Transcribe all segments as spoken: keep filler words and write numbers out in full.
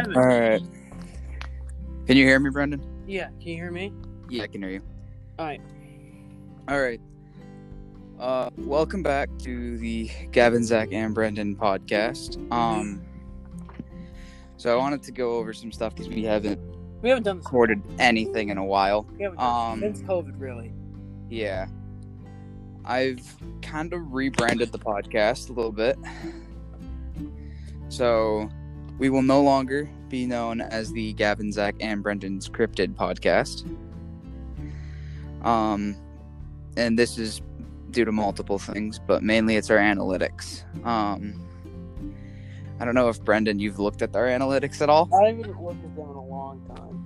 All right. Can you hear me, Brendan? Yeah, can you hear me? Yeah, I can hear you. All right. All right. Uh, welcome back to the Gavin, Zach, and Brendan podcast. Um, so I wanted to go over some stuff because we haven't We haven't done this recorded anything in a while. We haven't done Um, since COVID, really. Yeah. I've kind of rebranded the podcast a little bit. So we will no longer be known as the Gavin, Zach, and Brendan's Cryptid podcast. Um, and this is due to multiple things, but mainly it's our analytics. Um, I don't know if, Brendan, you've looked at our analytics at all? I haven't looked at them in a long time.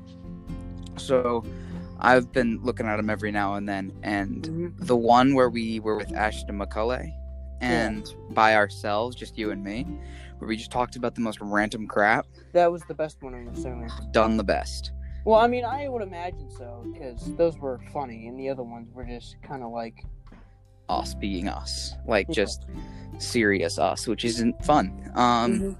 So I've been looking at them every now and then, and Mm-hmm. the one where we were with Ashton McCulley and yeah. by ourselves, just you and me, where we just talked about the most random crap. That was the best one, I'm assuming. Done the best. Well, I mean, I would imagine so, because those were funny, and the other ones were just kind of like... us being us. Like, yeah. just serious us, which isn't fun. Um, mm-hmm.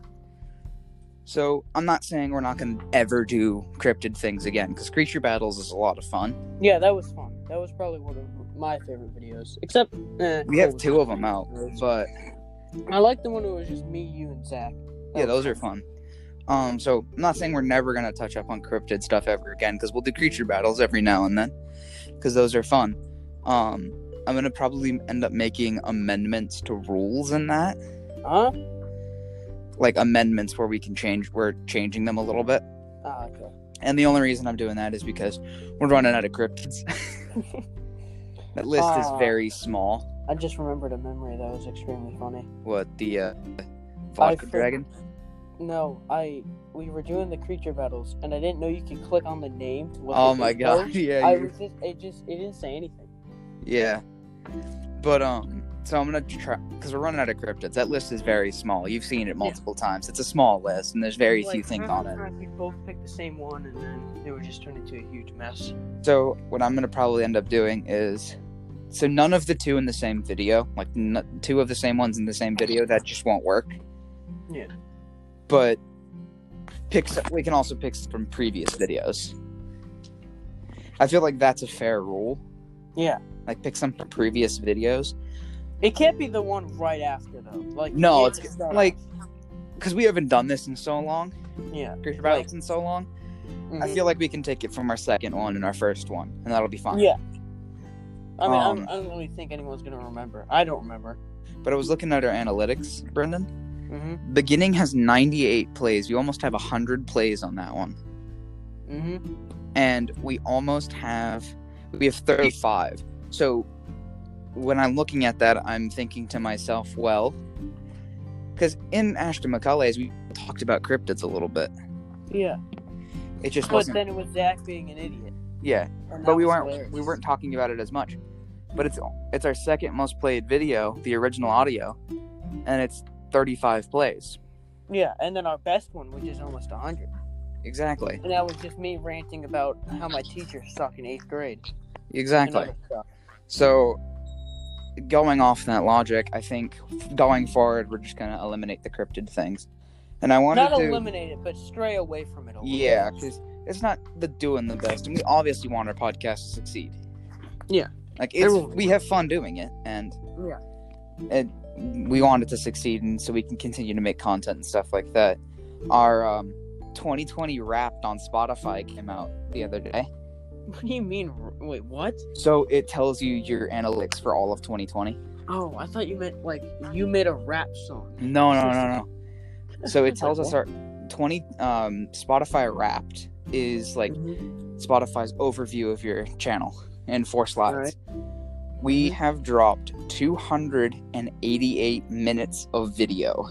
So, I'm not saying we're not going to ever do cryptid things again, because Creature Battles is a lot of fun. Yeah, that was fun. That was probably one of my favorite videos. Except, eh, we have two of them out, but... I like the one where it was just me, you, and Zach. That yeah, those fun. are fun. Um, so, I'm not saying we're never going to touch up on cryptid stuff ever again, because we'll do Creature Battles every now and then, because those are fun. Um, I'm going to probably end up making amendments to rules in that. Huh? Like amendments where we can change, we're changing them a little bit. Ah, okay. And the only reason I'm doing that is because we're running out of cryptids. That list uh, is very small. I just remembered a memory that was extremely funny. What, the uh, vodka for- dragon? No, I we were doing the creature battles, and I didn't know you could click on the name to look Oh at my god! those. Yeah, I you... was just it just it didn't say anything. Yeah, but um, so I'm gonna try because we're running out of cryptids. That list is very small. You've seen it multiple yeah. times. It's a small list, and there's very like, few things on it. We both picked the same one, and then it would just turn into a huge mess. So what I'm gonna probably end up doing is, so none of the two in the same video, like n- two of the same ones in the same video, that just won't work. Yeah. But pick some, we can also pick from previous videos. I feel like that's a fair rule. Yeah. Like pick some from previous videos. It can't be the one right after though. Like no, it's like because we haven't done this in so long. Yeah. Creature Battles like, in so long. Mm-hmm. I feel like we can take it from our second one and our first one, and that'll be fine. Yeah. I mean, um, I, don't, I don't really think anyone's gonna remember. I don't remember. But I was looking at our analytics, Brendan. Mm-hmm. Beginning has ninety-eight plays. We almost have one hundred plays on that one. Mm-hmm. And we almost have... We have thirty-five. So, when I'm looking at that, I'm thinking to myself, well... Because in Ashton McCulley's, we talked about cryptids a little bit. Yeah. It just but wasn't... then it was Zach being an idiot. Yeah. But we weren't hilarious. we weren't talking about it as much. But it's it's our second most played video, the original audio. And it's thirty-five plays. Yeah, and then our best one, which is almost one hundred. Exactly. And that was just me ranting about how my teachers suck in eighth grade. Exactly. So, going off that logic, I think going forward, we're just going to eliminate the cryptid things. And I wanted not to... Not eliminate it, but stray away from it a little Yeah, because it's not the doing the best. And we obviously want our podcast to succeed. Yeah. Like, it's, we have fun doing it, and... Yeah. It, we want it to succeed, and so we can continue to make content and stuff like that. Our um, twenty twenty Wrapped on Spotify came out the other day. What do you mean? Wait, what? So it tells you your analytics for all of twenty twenty. Oh, I thought you meant like you made a rap song. No, no, no, no. So it tells us our twenty um, Spotify Wrapped is like mm-hmm. Spotify's overview of your channel in four slides. We have dropped two hundred eighty-eight minutes of video.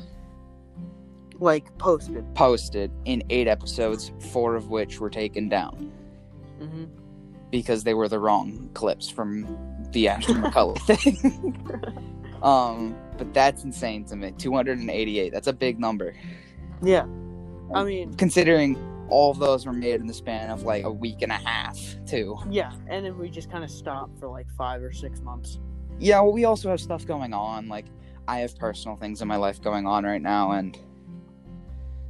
Like, posted. Posted in eight episodes, four of which were taken down. Mm-hmm. Because they were the wrong clips from the Ashton McCulley thing. um, but that's insane to me. two hundred eighty-eight, that's a big number. Yeah. I mean... Considering... all of those were made in the span of like a week and a half, too. Yeah, and then we just kind of stopped for like five or six months. Yeah, well, we also have stuff going on. Like, I have personal things in my life going on right now, and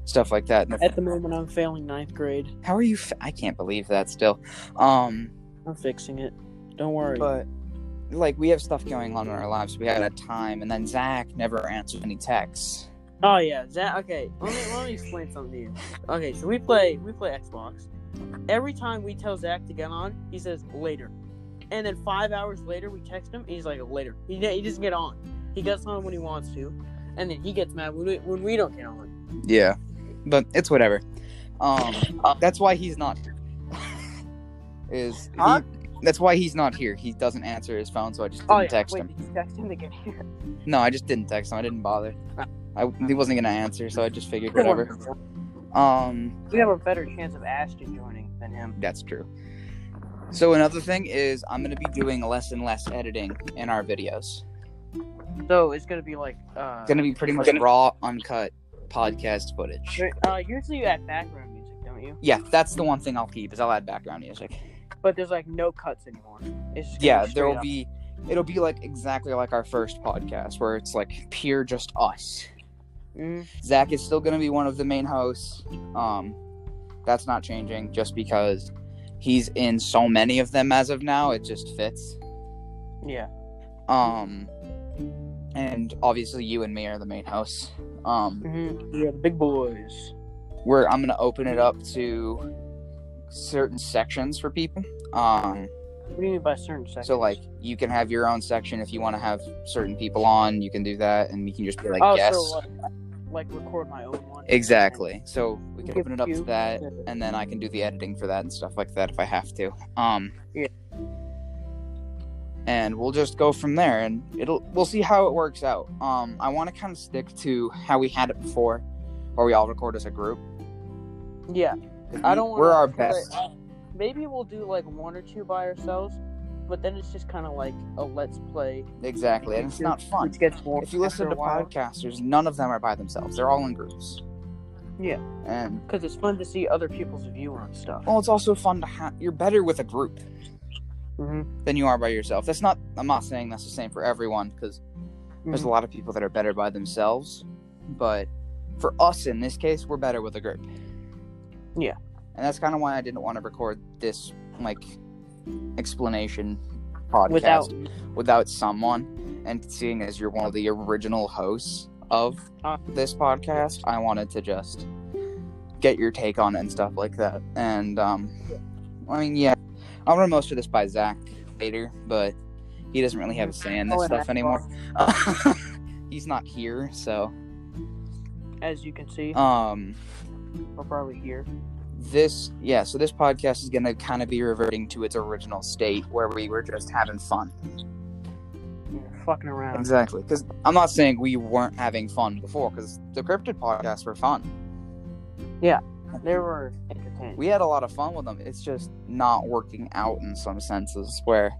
stuff like that. At the moment, I'm failing ninth grade. How are you? Fa- I can't believe that still. Um, I'm fixing it. Don't worry. But, like, we have stuff going on in our lives. We had a time, and then Zach never answered any texts. Oh yeah, Zach. Okay, let me let me explain something to you. Okay, so we play we play Xbox. Every time we tell Zach to get on, he says later, and then five hours later we text him, and he's like later. He he doesn't get on. He gets on when he wants to, and then he gets mad when we, when we don't get on. Yeah, but it's whatever. Um, that's why he's not here. Is huh? he, that's why he's not here. He doesn't answer his phone, so I just didn't oh, yeah. text Wait, him. Did you text him to get here? No, I just didn't text him. I didn't bother. I, he wasn't gonna answer, so I just figured whatever. Um, we have a better chance of Ashton joining than him. That's true. So another thing is, I'm gonna be doing less and less editing in our videos. So it's gonna be like uh, it's gonna be pretty much raw, uncut podcast footage. Uh, usually you add background music, don't you? Yeah, that's the one thing I'll keep is I'll add background music. But there's like no cuts anymore. It's just yeah, be there will up. be. It'll be like exactly like our first podcast, where it's like pure just us. Mm. Zach is still gonna be one of the main hosts. Um, that's not changing just because he's in so many of them as of now. It just fits. Yeah. Um, and obviously you and me are the main hosts. Um, mm-hmm. Yeah, the big boys. Where I'm gonna open it up to certain sections for people. Um, what do you mean by certain sections? So like you can have your own section if you want to have certain people on. You can do that, and we can just be like oh, guests. So, like, like record my own one. Exactly. So we can Give open it up you- to that, and then I can do the editing for that and stuff like that if I have to. Um, yeah. And we'll just go from there, and it'll we'll see how it works out. Um, I want to kind of stick to how we had it before, where we all record as a group. Yeah. I don't. We're wanna, our best. Uh, maybe we'll do like one or two by ourselves, but then it's just kind of like a let's play. Exactly, and it's not fun. Which gets boring. If you listen to podcasters, none of them are by themselves. They're all in groups. Yeah. And because it's fun to see other people's view on stuff. Well, it's also fun to have. You're better with a group mm-hmm. than you are by yourself. That's not. I'm not saying that's the same for everyone, because mm-hmm. there's a lot of people that are better by themselves. But for us in this case, we're better with a group. Yeah. And that's kind of why I didn't want to record this like explanation podcast without without someone. And seeing as you're one of the original hosts of uh, this podcast, I wanted to just get your take on it and stuff like that. And um, I mean, yeah, I'll run most of this by Zach later, but he doesn't really have a say in this oh, stuff anymore. He's not here, so as you can see, um, we're probably here. This, yeah, so this podcast is going to kind of be reverting to its original state where we were just having fun. Yeah, fucking around. Exactly, because I'm not saying we weren't having fun before, because the Cryptid podcasts were fun. Yeah, they were entertaining. We had a lot of fun with them. It's just not working out in some senses where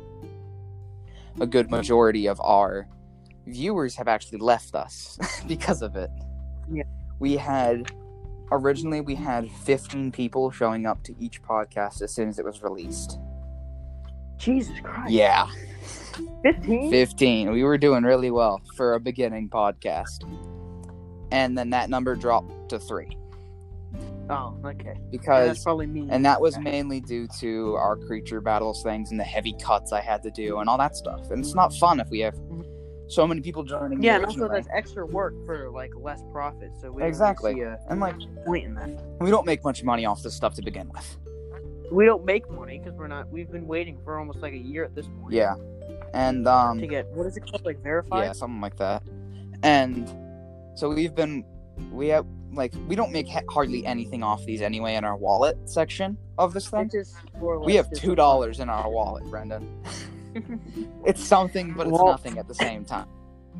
a good majority of our viewers have actually left us because of it. Yeah. We had... Originally, we had fifteen people showing up to each podcast as soon as it was released. Jesus Christ. Yeah. fifteen? fifteen. We were doing really well for a beginning podcast. And then that number dropped to three. Oh, okay. Because, yeah, that's probably me. And that was mainly due to our creature battles things and the heavy cuts I had to do and all that stuff. And it's not fun if we have so many people joining. Yeah, and also that's extra work for like less profit. So we exactly. don't see a and like point in that. We don't make much money off this stuff to begin with. We don't make money because we're not. We've been waiting for almost like a year at this point. Yeah, and um to get what is it called, like verified? Yeah, something like that. And so we've been we have like we don't make ha- hardly anything off these anyway in our wallet section of this thing. Just for, like, we have two dollars in our wallet, Brendan. It's something, but it's well, nothing at the same time.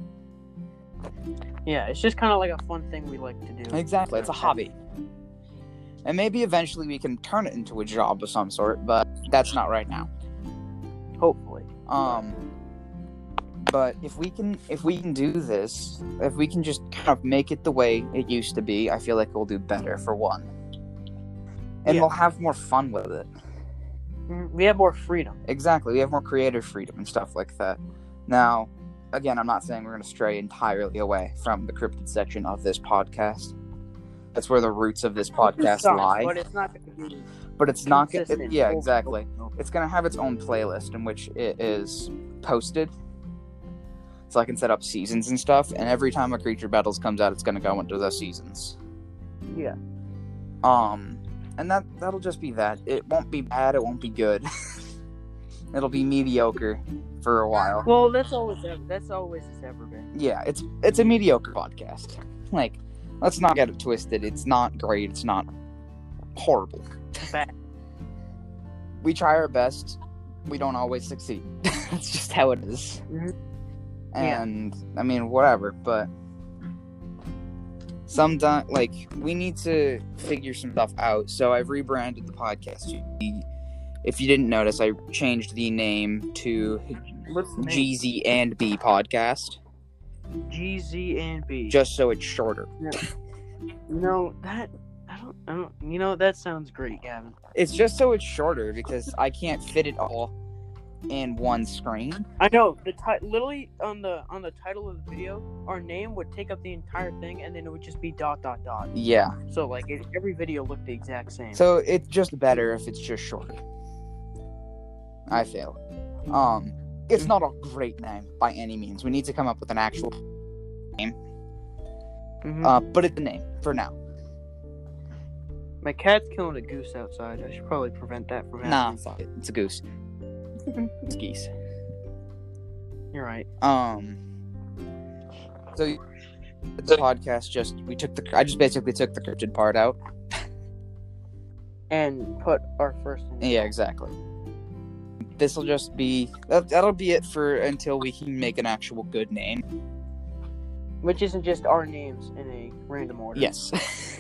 Yeah, it's just kind of like a fun thing we like to do. Exactly, it's a hobby. And maybe eventually we can turn it into a job of some sort, but that's not right now. Hopefully. Um, but if we can, if we can do this, if we can just kind of make it the way it used to be, I feel like we'll do better for one. And yeah. we'll have more fun with it. We have more freedom. Exactly. We have more creative freedom and stuff like that. Now, again, I'm not saying we're going to stray entirely away from the cryptid section of this podcast. That's where the roots of this podcast Some, lie. but it's not going to be. But it's not gonna. It, consistent. yeah, exactly. It's gonna have its own playlist in which it is posted, so I can set up seasons and stuff. And every time a Creature Battles comes out, it's gonna go into those seasons. Yeah. Um, and that that'll just be that. It won't be bad. It won't be good. It'll be mediocre for a while. Well, that's always that's always it's ever been. Yeah, it's it's a mediocre podcast. Like, let's not get it twisted. It's not great. It's not horrible. Bad. We try our best. We don't always succeed. That's just how it is. Mm-hmm. And yeah. I mean, whatever. But sometimes, like, we need to figure some stuff out. So I've rebranded the podcast. If you didn't notice, I changed the name to G Z and B Podcast. G Z and B. Just so it's shorter. Yeah. You know that. I don't, I don't, you know, that sounds great, Gavin. It's just so it's shorter because I can't fit it all in one screen. I know. The ti- literally on the on the title of the video, our name would take up the entire thing, and then it would just be dot dot dot. Yeah. So like it, every video looked the exact same. So it's just better if it's just shorter. I feel. Um, it's not a great name by any means. We need to come up with an actual name. Mm-hmm. Uh, but it's a name for now. My cat's killing a goose outside. I should probably prevent that from happening. Nah, it's a goose. It's geese. You're right. Um. So the podcast just we took the I just basically took the cryptid part out and put our first name. Yeah, exactly. This will just be that, that'll be it for until we can make an actual good name, which isn't just our names in a random order. Yes.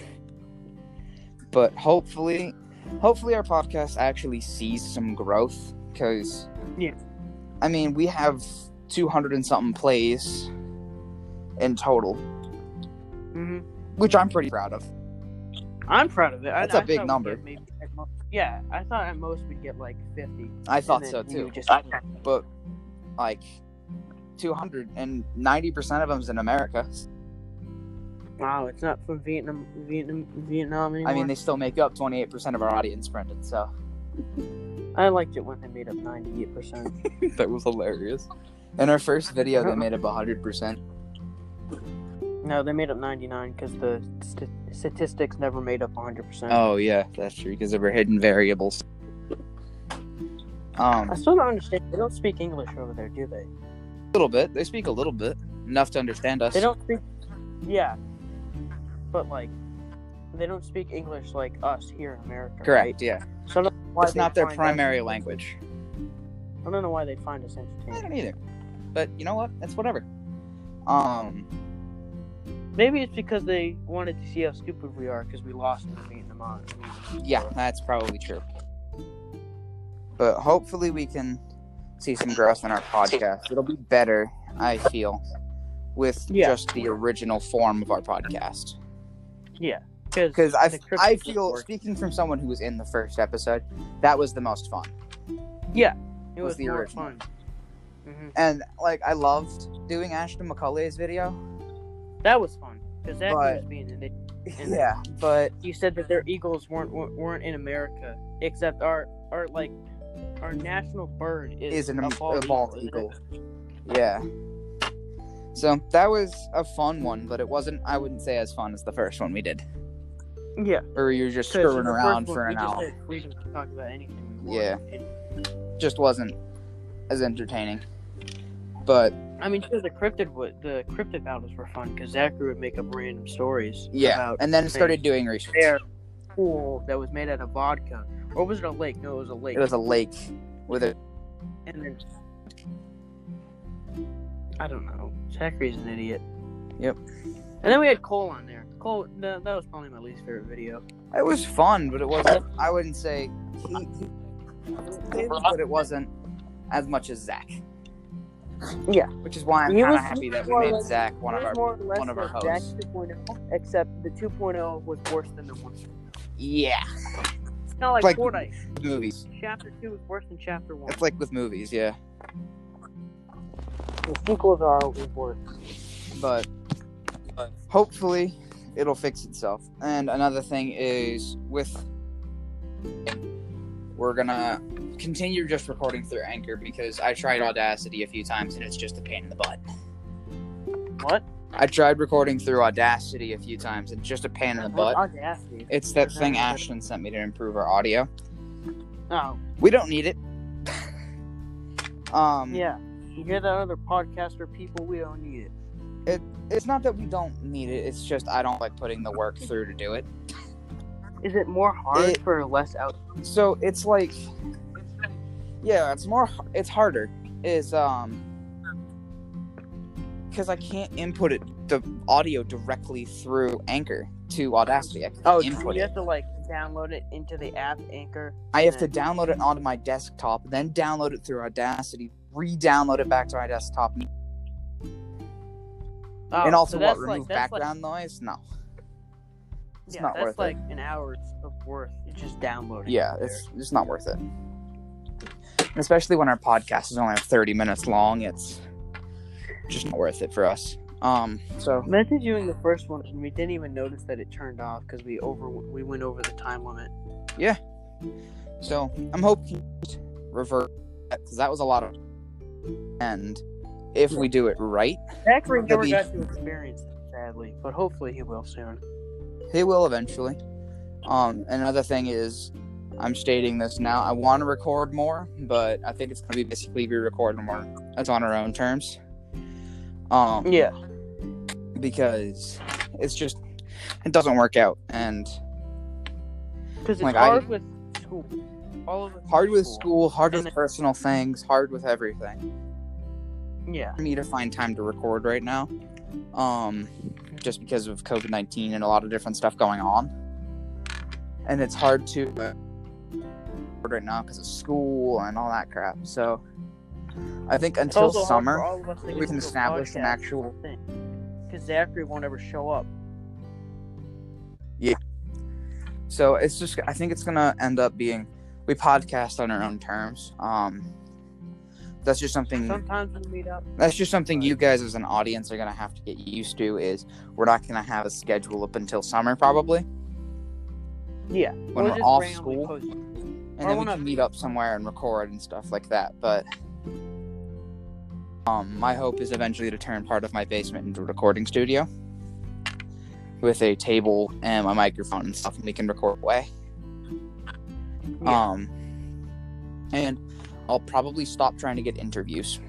But hopefully, hopefully our podcast actually sees some growth, because, yeah, I mean, we have two hundred and something plays in total, mm-hmm. which I'm pretty proud of. I'm proud of it. That's I, a big number. Maybe most, yeah, I thought at most we'd get like fifty. I thought so too. Just, but like two hundred and ninety percent of them's in America. Wow, it's not from Vietnam, Vietnam, Vietnam anymore. I mean, they still make up twenty-eight percent of our audience, Brendan, so. I liked it when they made up ninety-eight percent. That was hilarious. In our first video, they made up one hundred percent. No, they made up ninety-nine because the st- statistics never made up one hundred percent. Oh, yeah, that's true, because there were hidden variables. Um, I still don't understand. They don't speak English over there, do they? A little bit. They speak a little bit. Enough to understand us. They don't speak... Yeah. But, like, they don't speak English like us here in America. Correct, right? yeah. So I don't know why it's not their primary us... language. I don't know why they find us entertaining. I don't either. But you know what? That's whatever. Um, Maybe it's because they wanted to see how stupid we are because we lost in the Vietnam. Yeah, that's probably true. But hopefully we can see some growth in our podcast. It'll be better, I feel, with yeah. just the original form of our podcast. Yeah, because I I feel, speaking from someone who was in the first episode, that was the most fun. Yeah, it was, was the more original. fun. Mm-hmm. And like I loved doing Ashton McCulley's video. That was fun because that was being in it. And yeah, but you said that their eagles weren't weren't in America, except our our like our national bird is, is an a bald, a bald eagle. eagle. Yeah. So that was a fun one, but it wasn't. I wouldn't say as fun as the first one we did. Yeah. Or you're just screwing around for an we hour. Just had freedom to talk about anything. We yeah. Just wasn't as entertaining. But I mean, sure, the cryptid would, the cryptid battles were fun because Zachary would make up random stories. Yeah, about and then started doing research. Their pool that was made out of vodka, or was it a lake? No, it was a lake. It was a lake with a. And then I don't know. Zachary's an idiot. Yep. And then we had Cole on there. Cole, that, that was probably my least favorite video. It was fun, but it wasn't. I wouldn't say he, he did, but it wasn't as much as Zach. Yeah, which is why I'm kind of happy that we made less, Zach one of our one of our hosts. Zach two point oh, except the two point oh was worse than the one. Yeah, it's not like, like Fortnite. Movies. Chapter two is worse than chapter one. It's like with movies, yeah. The sequels are always worse. But, but hopefully it'll fix itself. And another thing is with we're gonna continue just recording through Anchor because I tried Audacity a few times and it's just a pain in the butt. What? I tried recording through Audacity a few times. It's just a pain in the butt. Audacity? It's that thing Ashton sent me to improve our audio. Oh. We don't need it. um. Yeah. You hear that, other podcaster people? We don't need it. It. It's not that we don't need it. It's just I don't like putting the work through to do it. Is it more hard It- for less out? So it's like, yeah, it's more. It's harder. Is um. Because I can't input it the audio directly through Anchor to Audacity. I can't Oh, input you it. have to like download it into the app Anchor. I have to download it onto my desktop, then download it through Audacity, re-download it back to my desktop, Oh, and also so what that's remove like, that's background noise. No, it's Like, not yeah, worth that's like it. an hour's of worth. It's just downloading. Yeah, it it's it's not worth it. And especially when our podcast is only thirty minutes long, it's just not worth it for us. Um, so Imagine doing the first one and we didn't even notice that it turned off because we over we went over the time limit. yeah, so I'm hoping to revert that because that was a lot of, and if we do it right, Zachary never be- got to experience it, sadly, but hopefully he will soon. he will eventually. Um, another thing is, I'm stating this now. I want to record more, but I think it's going to be basically be recording more. That's on our own terms. Um, Yeah. because it's just it doesn't work out, and Because it's Like, hard I- with school. All of it. hard with school, hard And with then- personal things, hard with everything. Yeah. For me to find time to record right now, um, just because of COVID nineteen and a lot of different stuff going on, and it's hard to uh, record right now because of school and all that crap. So, I think It's until also hard for summer all of us to we get can into a establish an podcast actual. thing. Because Zachary won't ever show up. So it's just I think it's gonna end up being we podcast on our own terms. Um, that's just something. Sometimes we meet up. That's just something you guys as an audience are going to have to get used to is we're not going to have a schedule up until summer probably. Yeah. When We'll we're just off randomly school. post- And Or then we when can I- meet up somewhere and record and stuff like that. But um, my hope is eventually to turn part of my basement into a recording studio with a table and a microphone and stuff, and we can record away. Yeah. Um, and I'll probably stop trying to get interviews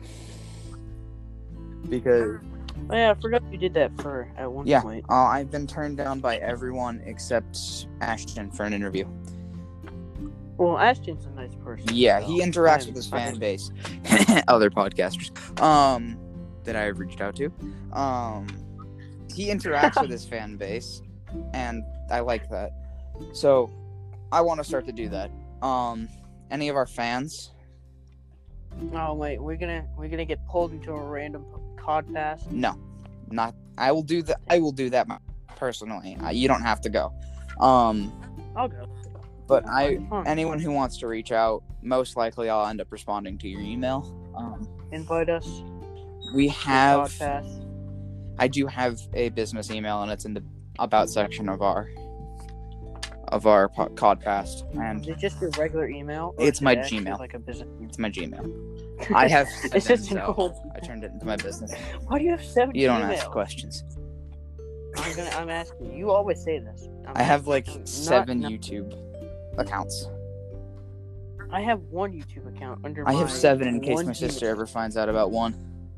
because Oh, yeah, I forgot you did that for at one yeah, point. uh, I've been turned down by everyone except Ashton for an interview. Well, Ashton's a nice person. Yeah, so he interacts I'm- with his I'm- fan base, other podcasters, um, that I have reached out to. Um, he interacts with his fan base, and I like that. So, I want to start to do that. Um, any of our fans? Oh wait, we're gonna we're gonna get pulled into a random cod pass. No, not. I will do that. I will do that my- personally. Uh, you don't have to go. Um, I'll go. but I, Fun. anyone who wants to reach out, most likely I'll end up responding to your email. Um, Invite us. we to have. cod pass. I do have a business email, and it's in the about section of our of our po- Codcast, and Is it just your regular email? or It's is it my actually Gmail. Like a business. it's my Gmail. I have. It's seven, just an so old. I turned it into my business. Why do you have seven? You don't Gmails? ask questions. I'm gonna. I'm asking. You always say this. I'm I have asking- like not- seven not- YouTube accounts. I have one YouTube account under. I have my seven in case one my sister Gmail. ever finds out about one.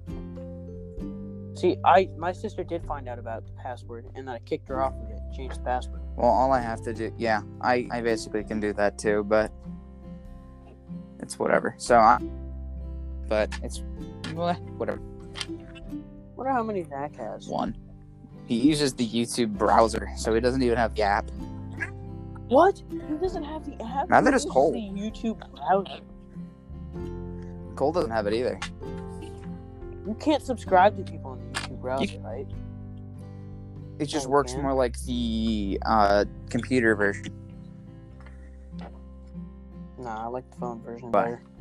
See, I my sister did find out about the password, and then I kicked her off of it. Changed the password. Well, all I have to do, yeah, I, I basically can do that too, but it's whatever. So, I, but it's well, whatever. Wonder how many Zach has. One. He uses the YouTube browser, so he doesn't even have the app. What? He doesn't have the app. Neither He does uses Cole. The YouTube browser. Cole doesn't have it either. You can't subscribe to people on the YouTube browser, right? It just Oh, works man. more like the uh, computer version. Nah, I like the phone version But- better.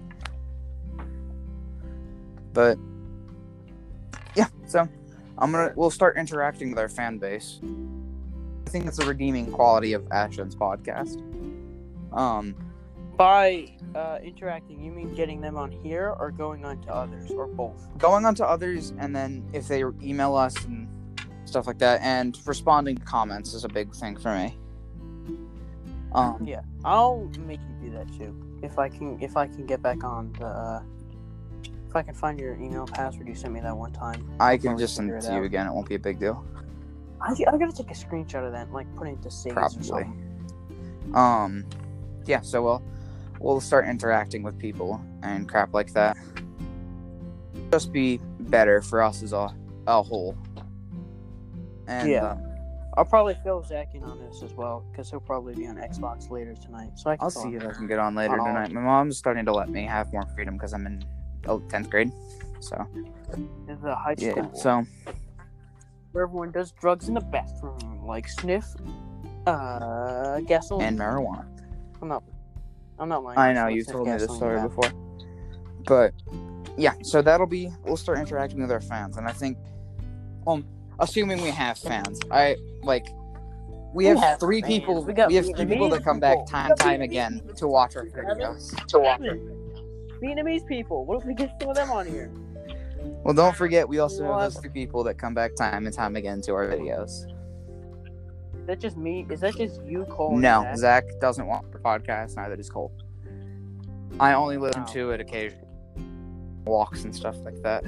But yeah, so I'm gonna we'll start interacting with our fan base. think it's a redeeming quality of Ashton's podcast. Um, By uh, interacting, you mean getting them on here or going on to others, or both? going on to others, and then if they email us and stuff like that, and responding to comments is a big thing for me. Um, Yeah, I'll make you do that too. If I can, if I can get back on the, uh, if I can find your email password you sent me that one time. I I'll can probably just send figure it it to you out. again. It won't be a big deal. I, I gotta take a screenshot of that and like put it into saves or Probably. something. Um, yeah. So we'll we'll start interacting with people and crap like that. Just be better for us as a a whole. And Yeah. uh, I'll probably fill Zach in on this as well because he'll probably be on Xbox later tonight. So I can I'll fill see him if in. I can get on later On all. tonight. My mom's starting to let me have more freedom because I'm in tenth grade. So In the high school yeah. So where everyone does drugs in the bathroom, like sniff, uh, gasoline. and marijuana. I'm not. I'm not lying. I know Sniff you told me this gasoline story in the before, but yeah. So that'll be. We'll start interacting with our fans, and I think, um, assuming we have fans, I like. We We have, have three fans. people. We We, got have three people that Vietnamese come back people. time We got time Vietnamese again people. to watch our Kevin. videos. To watch our Vietnamese people. What if we get some of them on here? Well, don't forget, we also We'll have have- those three people that come back time and time again to our videos. Is that just me? Is that just you, Cole? and No, Zach? Zach doesn't want the podcast. Neither does Cole. I only listen Wow. to it occasionally, walks and stuff like that.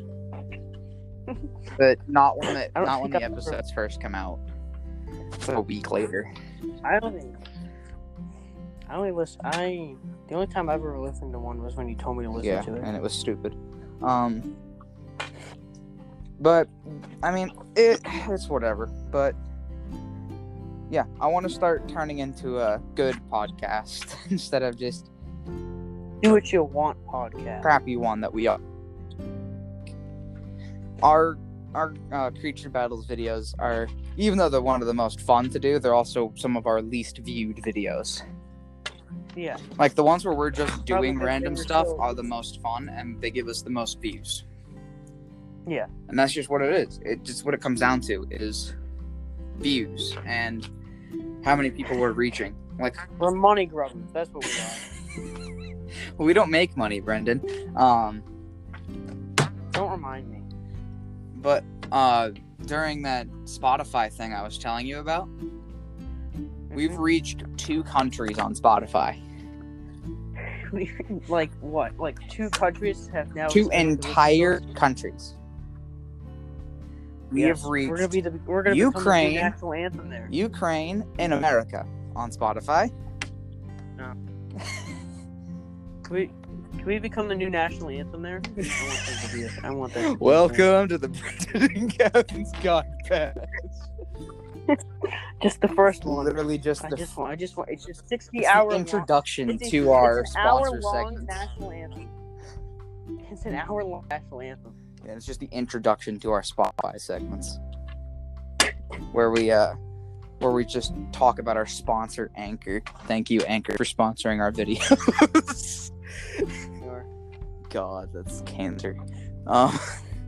But not when the I don't not when think the I've ever- episodes first come out. A week later. I only. I only listen. I the only time I ever listened to one was when you told me to listen Yeah, to it. and it was stupid. Um, but I mean, it it's whatever. But yeah, I want to start turning into a good podcast instead of just Do What You Want podcast. crappy one that we are. Our our uh, creature battles videos are, even though they're one of the most fun to do, they're also some of our least viewed videos. Yeah. Like the ones where we're just doing Probably random they were stuff so- are the most fun, and they give us the most views. Yeah. And that's just what it is. It just what it comes down to is views and how many people we're reaching. Like We're money grubbers. That's what we are. well, we don't make money, Brendan. Um, Don't remind me. but uh, during that Spotify thing I was telling you about, we've Mhm. reached two countries on Spotify. like what? Like two countries have now. Two decided to listen to entire us? countries. We Yes, have reached We're gonna be the. We're gonna become the Ukraine. new national anthem there. Ukraine and America on Spotify. Can we? Can we become the new national anthem there? I want that to be. A, I want that. To be a Welcome to the Brendan and Kevin Scott Pass. thing. Just the first one. Literally just I the, just want. I just want. It's just sixty it's the hour introduction It's a- to our it's an sponsor hour-long segment. national anthem. It's an hour long national anthem. Yeah, it's just the introduction to our Spotify segments, where we uh, where we just talk about our sponsor, Anchor. Thank you, Anchor, for sponsoring our videos. Or- God, that's cancer. Um,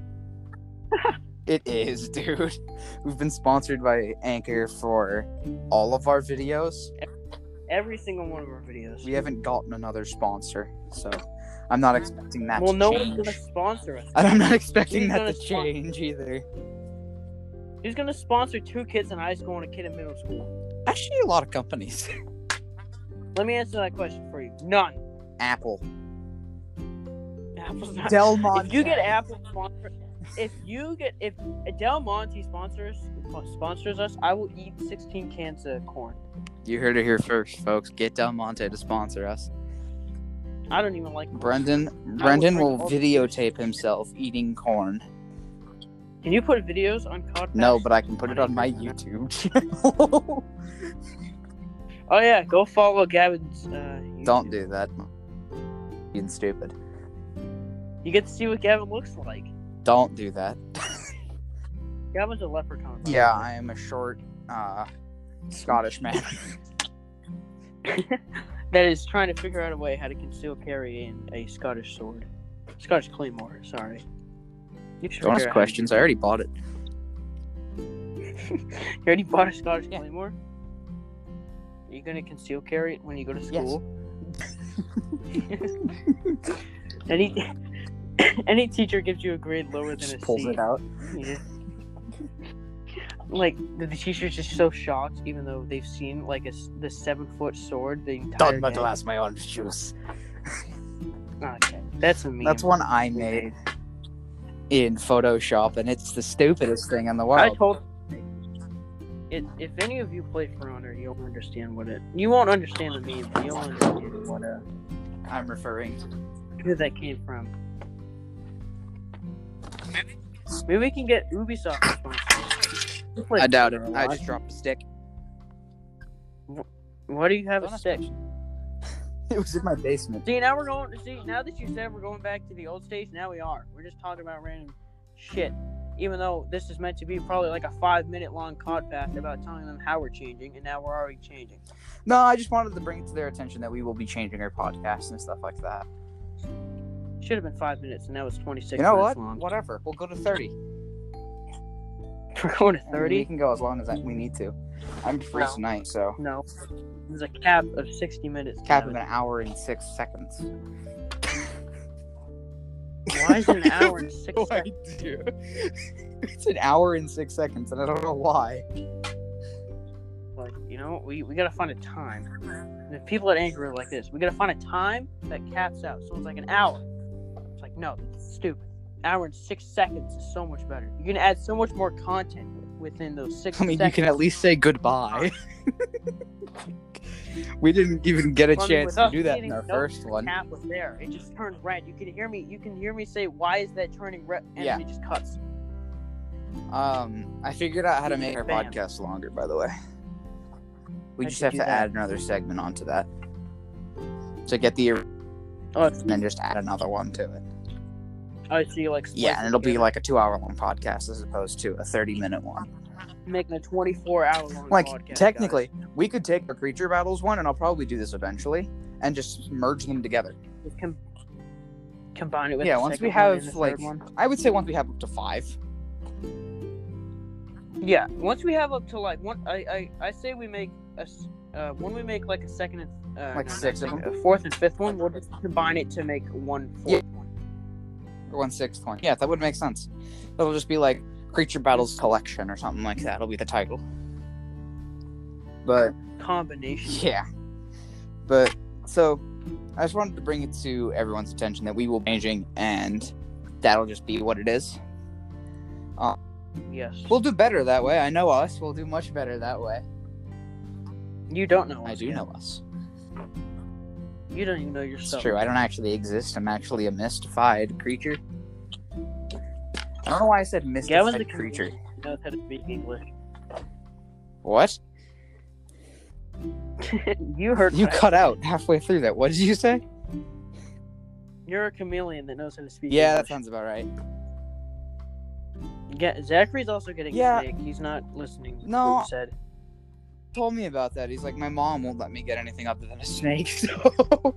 it is, dude. We've been sponsored by Anchor for all of our videos. Every single one of our videos. We haven't gotten another sponsor, so I'm not expecting that well, to no change. one's gonna sponsor us. And I'm not expecting Who's that gonna to spon- change either. Who's gonna sponsor two kids in high school and a kid in middle school? Actually, a lot of companies. Let me answer that question for you. None. Apple. Apple's not. Del Monte. If you get Apple sponsor, if you get if Del Monte sponsors sponsors us, I will eat sixteen cans of corn. You heard it here first, folks. Get Del Monte to sponsor us. I don't even like corn. Brendan Brendan drink will all the videotape himself eating corn. Can you put videos on Codpass? No, but I can put it on my YouTube channel. Oh yeah, go follow Gavin's. Uh, YouTube. Don't do that. Being stupid. You get to see what Gavin looks like. Don't do that. Gavin's a leprechaun. by the Yeah, way. I am a short uh, Scottish man. That is trying to figure out a way how to conceal carry in a Scottish sword. Scottish claymore, sorry. You should Don't figure ask out questions. I already bought it. how to- You already bought a Scottish Yeah. Claymore? Are you gonna conceal carry it when you go to school? Yes. any any teacher gives you a grade lower than Just a pulls C. it out. You just, like the, the teacher's just so shocked, even though they've seen like a s- the seven foot sword the entire Done my day. glass, my orange juice. Okay, that's a meme. That's one I made in Photoshop, and it's the stupidest thing in the I world. told it. If any of you play For Honor, you'll understand what it. You won't understand the meme, but you'll understand what uh I'm referring to. who that came from. Maybe we can get Ubisoft to sponsor. We play I doubt For it. Honor a I lot. just dropped a stick. Why do you have Don't a ask stick? questions. It was in my basement. See, now we're going. See, now that you said we're going back to the old stage, now we are. We're just talking about random shit. Even though this is meant to be probably like a five minute long podcast about telling them how we're changing, and now we're already changing. No, I just wanted to bring it to their attention that we will be changing our podcast and stuff like that. Should have been five minutes, and now it's twenty six. You know minutes what? long. Whatever. We'll go to thirty. We're going to I mean, thirty. we can go as long as I, we need to. I'm free No. tonight, so No, there's a cap of sixty minutes. cap of Kevin. an hour and six seconds. Why is it an hour and six No seconds? idea. It's an hour and six seconds, and I don't know why. Like, you know, we, we gotta find a time. And if people at Anchor are like this, we gotta find a time that caps out. So it's like an hour. It's like, no, that's stupid. Hour and six seconds is so much better. You can add so much more content within those six I mean, seconds. you can at least say goodbye. We didn't even get a Well, I mean, chance with to us do that in meeting, our no first one. Cap was there. It just turned red. You can hear me. You can hear me say, "Why is that turning red?" And Yeah. it just cuts. Um, I figured out how to make our Bam. podcast longer, by the way. We How'd just you have do to that? add another segment onto that. So get the Oh, it's, and then just add another one to it. I see. Like Yeah, splice and it it'll be together, like a two-hour-long podcast as opposed to a thirty-minute one. making a twenty-four hour long Like, podcast. technically, guys. we could take our creature battles one, and I'll probably do this eventually, and just merge them together. Just com- combine it with Yeah, the once second we one have, and the like- third one. I would say once we have up to five. Yeah, once we have up to like one, I I, I say we make a s- uh, when we make like a second and uh, Like no, not six of second, them? a fourth and fifth one, we'll just combine it to make one fourth Yeah. one. Or one sixth one. Yeah, that would make sense. It'll just be like Creature Battles Collection or something like that. It'll be the title. But Combination. yeah. But so I just wanted to bring it to everyone's attention that we will be changing, and that'll just be what it is. Yes. We'll do better that way. I know us. We'll do much better that way. You don't know. I us do yet. know us. You don't even know It's yourself. true. I don't actually exist. I'm actually a mystified creature. I don't know why I said Gavin's mystified a creature. comedian who knows how to speak English. What? You heard. You what I cut said. out halfway through that. What did you say? You're a chameleon that knows how to speak Yeah, that English. sounds about right. Yeah, Zachary's also getting Yeah. a snake. He's not listening. to No. what you said. Told me about that. He's like, my mom won't let me get anything other than a snake. So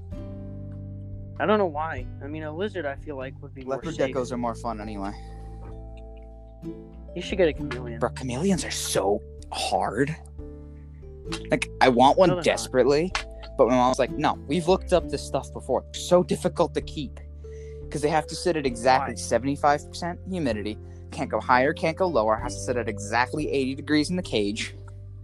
I don't know why. I mean, a lizard I feel like would be more leopard safe. geckos are more fun anyway. You should get a chameleon. Bro, chameleons are so hard. Like, I want one No, they're not. desperately, but my mom's like, no, we've looked up this stuff before. It's so difficult to keep because they have to sit at exactly Why? seventy-five percent humidity. Can't go higher, can't go lower. Has to sit at exactly eighty degrees in the cage.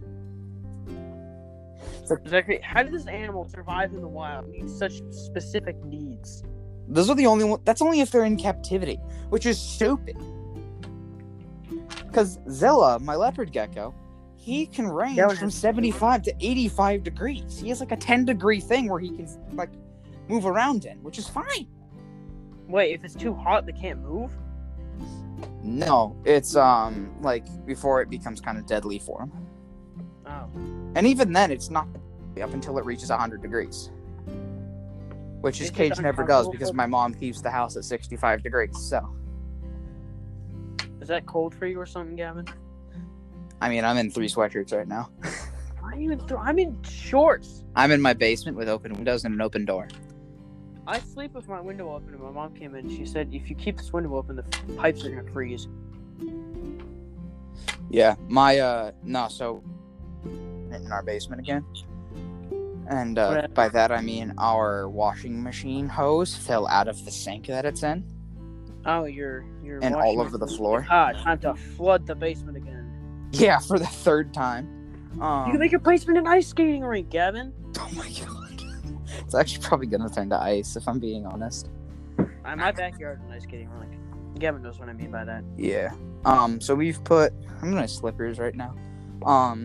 Zachary, how did this animal survive in the wild? It needs such specific needs. Those are the only one. That's only if they're in captivity, which is stupid. Because Zilla, my leopard gecko, he can range That was from just- seventy-five to eighty-five degrees. He has like a ten degree thing where he can like move around in, which is fine. Wait, if it's too hot, they can't move? No, it's um like before it becomes kind of deadly for him, Oh. and even then, it's not up until it reaches one hundred degrees, which his Is it cage never does uncomfortable because for- my mom keeps the house at sixty-five degrees. So, Is that cold for you or something, Gavin? I mean, I'm in three sweatshirts right now. Why are you in th- I'm in shorts. I'm in my basement with open windows and an open door. I sleep with my window open, and my mom came in. She said, if you keep this window open, the f- pipes are going to freeze. Yeah, my uh no, so in our basement again. And uh, by that I mean our washing machine hose fell out of the sink that it's in. Oh, you're you're and all over the floor. Ah, time to flood the basement again. Yeah, for the third time. Um, you can make your basement an ice skating rink, Gavin. Oh my god. It's actually probably gonna turn to ice if I'm being honest. Uh, my backyard's an ice skating rink. Gavin knows what I mean by that. Yeah. Um. So we've put. I'm in my slippers right now. Um.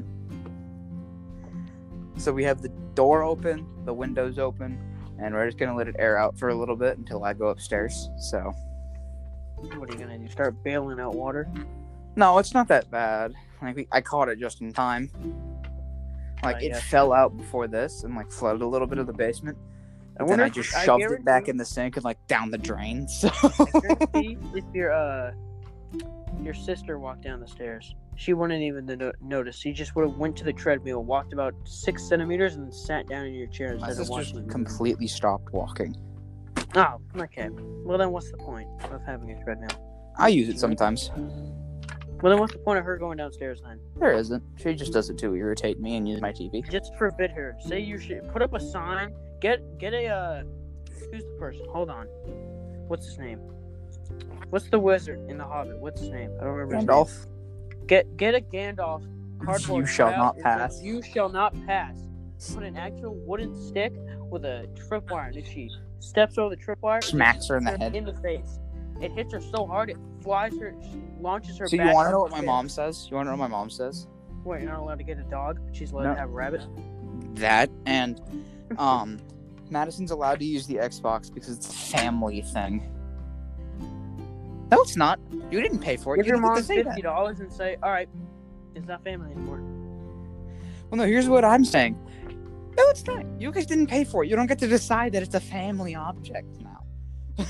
So we have the door open, the windows open, and we're just gonna let it air out for a little bit until I go upstairs. So. What are you gonna do? Start bailing out water? No, it's not that bad. Like we, I caught it just in time. Like uh, it yeah. fell out before this and like flooded a little bit of the basement. And then I just I shoved it back in the sink and like down the drain. So. I if your uh your sister walked down the stairs, she wouldn't even no- notice. She just would have went to the treadmill, walked about six centimeters, and sat down in your chair instead of watching. Just completely stopped walking. Oh, okay. Well then, what's the point of having a treadmill? I use it sometimes. Well then, what's the point of her going downstairs then? There isn't. She just does it to irritate me and use my T V. Just forbid her. Say you should put up a sign. Get get a uh. Who's the person? Hold on. What's his name? What's the wizard in the Hobbit? What's his name? I don't remember. Gandalf. His name. Get get a Gandalf cardboard. You shall not pass. You shall not pass. Put an actual wooden stick with a tripwire, and she steps over the tripwire, smacks her in the head, in the face. It hits her so hard it flies her, launches her. So back you want to know what my mom says? You want to know what my mom says? What, you're not allowed to get a dog? She's allowed no. to have a rabbit. That and um, Madison's allowed to use the Xbox because it's a family thing. No, it's not. You didn't pay for it. Give you your mom fifty dollars and say, "All right, it's not family anymore." Well, no. Here's what I'm saying. No, it's not. You guys didn't pay for it. You don't get to decide that it's a family object now.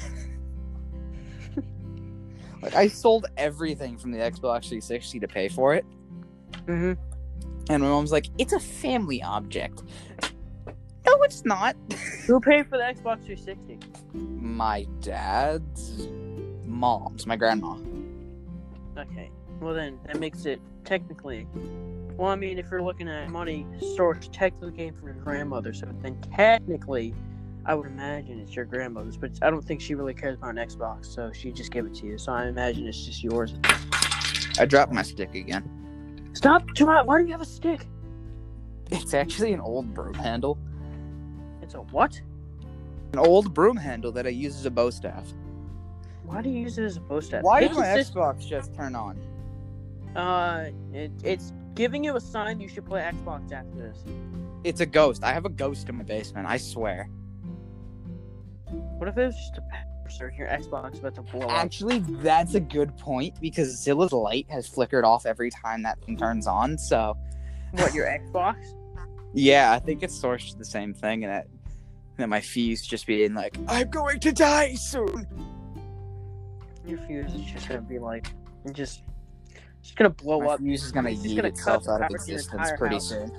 Like, I sold everything from the Xbox three sixty to pay for it. Mm-hmm. And my mom's like, it's a family object. No, it's not. Who paid for the Xbox three sixty? My dad's mom's, my grandma. Okay. Well, then, that makes it technically... Well, I mean, if you're looking at money source, technically came from your grandmother, so then technically, I would imagine it's your grandmother's, but I don't think she really cares about an Xbox, so she just gave it to you, so I imagine it's just yours. I dropped my stick again. Stop! Why do you have a stick? It's actually an old broom handle. It's a what? An old broom handle that I use as a bow staff. Why do you use it as a bow staff? Why did my Xbox just turn on? Uh, it, it's giving you a sign you should play Xbox after this. It's a ghost. I have a ghost in my basement, I swear. What if it was just a pepper your Xbox about to blow up? Actually, that's a good point, because Zilla's light has flickered off every time that thing turns on, so... What, your Xbox? Yeah, I think it's sourced to the same thing, and that, that my fuse just being like, I'm going to die soon! Your fuse is just gonna be like, just... It's gonna blow my up. Fuse is gonna yeet itself out of existence pretty house. soon.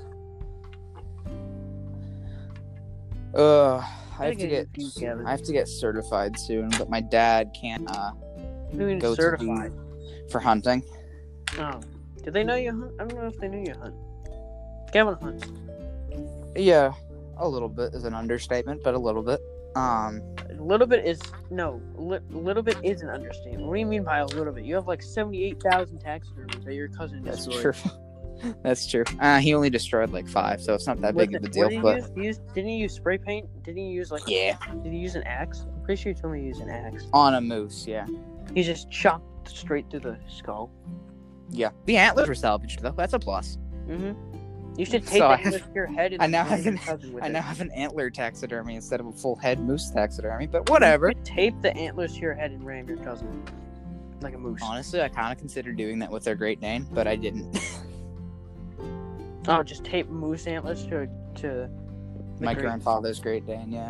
Ugh... I have to get fuse, I have to get certified soon, but my dad can't uh go certified to the, for hunting. Oh, did they know you hunt? I don't know if they knew you hunt. Gavin hunts. Yeah, a little bit is an understatement, but a little bit. Um, a little bit is no, a li- little bit is an understatement. What do you mean by a little bit? You have like seventy-eight thousand taxidermies that your cousin destroyed. That's true. That's true. Uh, he only destroyed like five, so it's not that big of a deal. What did but he use? He used, didn't he use spray paint? Didn't he use like? Yeah. A, did he use an axe? I'm pretty sure you told me he used an axe. On a moose, yeah. He just chopped straight through the skull. Yeah. The antlers were salvaged though. That's a plus. Mm-hmm. You should take so the antlers to your head. And I now have an I it. now have an antler taxidermy instead of a full head moose taxidermy. But whatever. You could tape the antlers to your head and ram your cousin like a moose. Honestly, I kind of considered doing that with their Great Dane, but I didn't. Oh, just tape moose antlers to to my Great grandfather's Great Dane, yeah.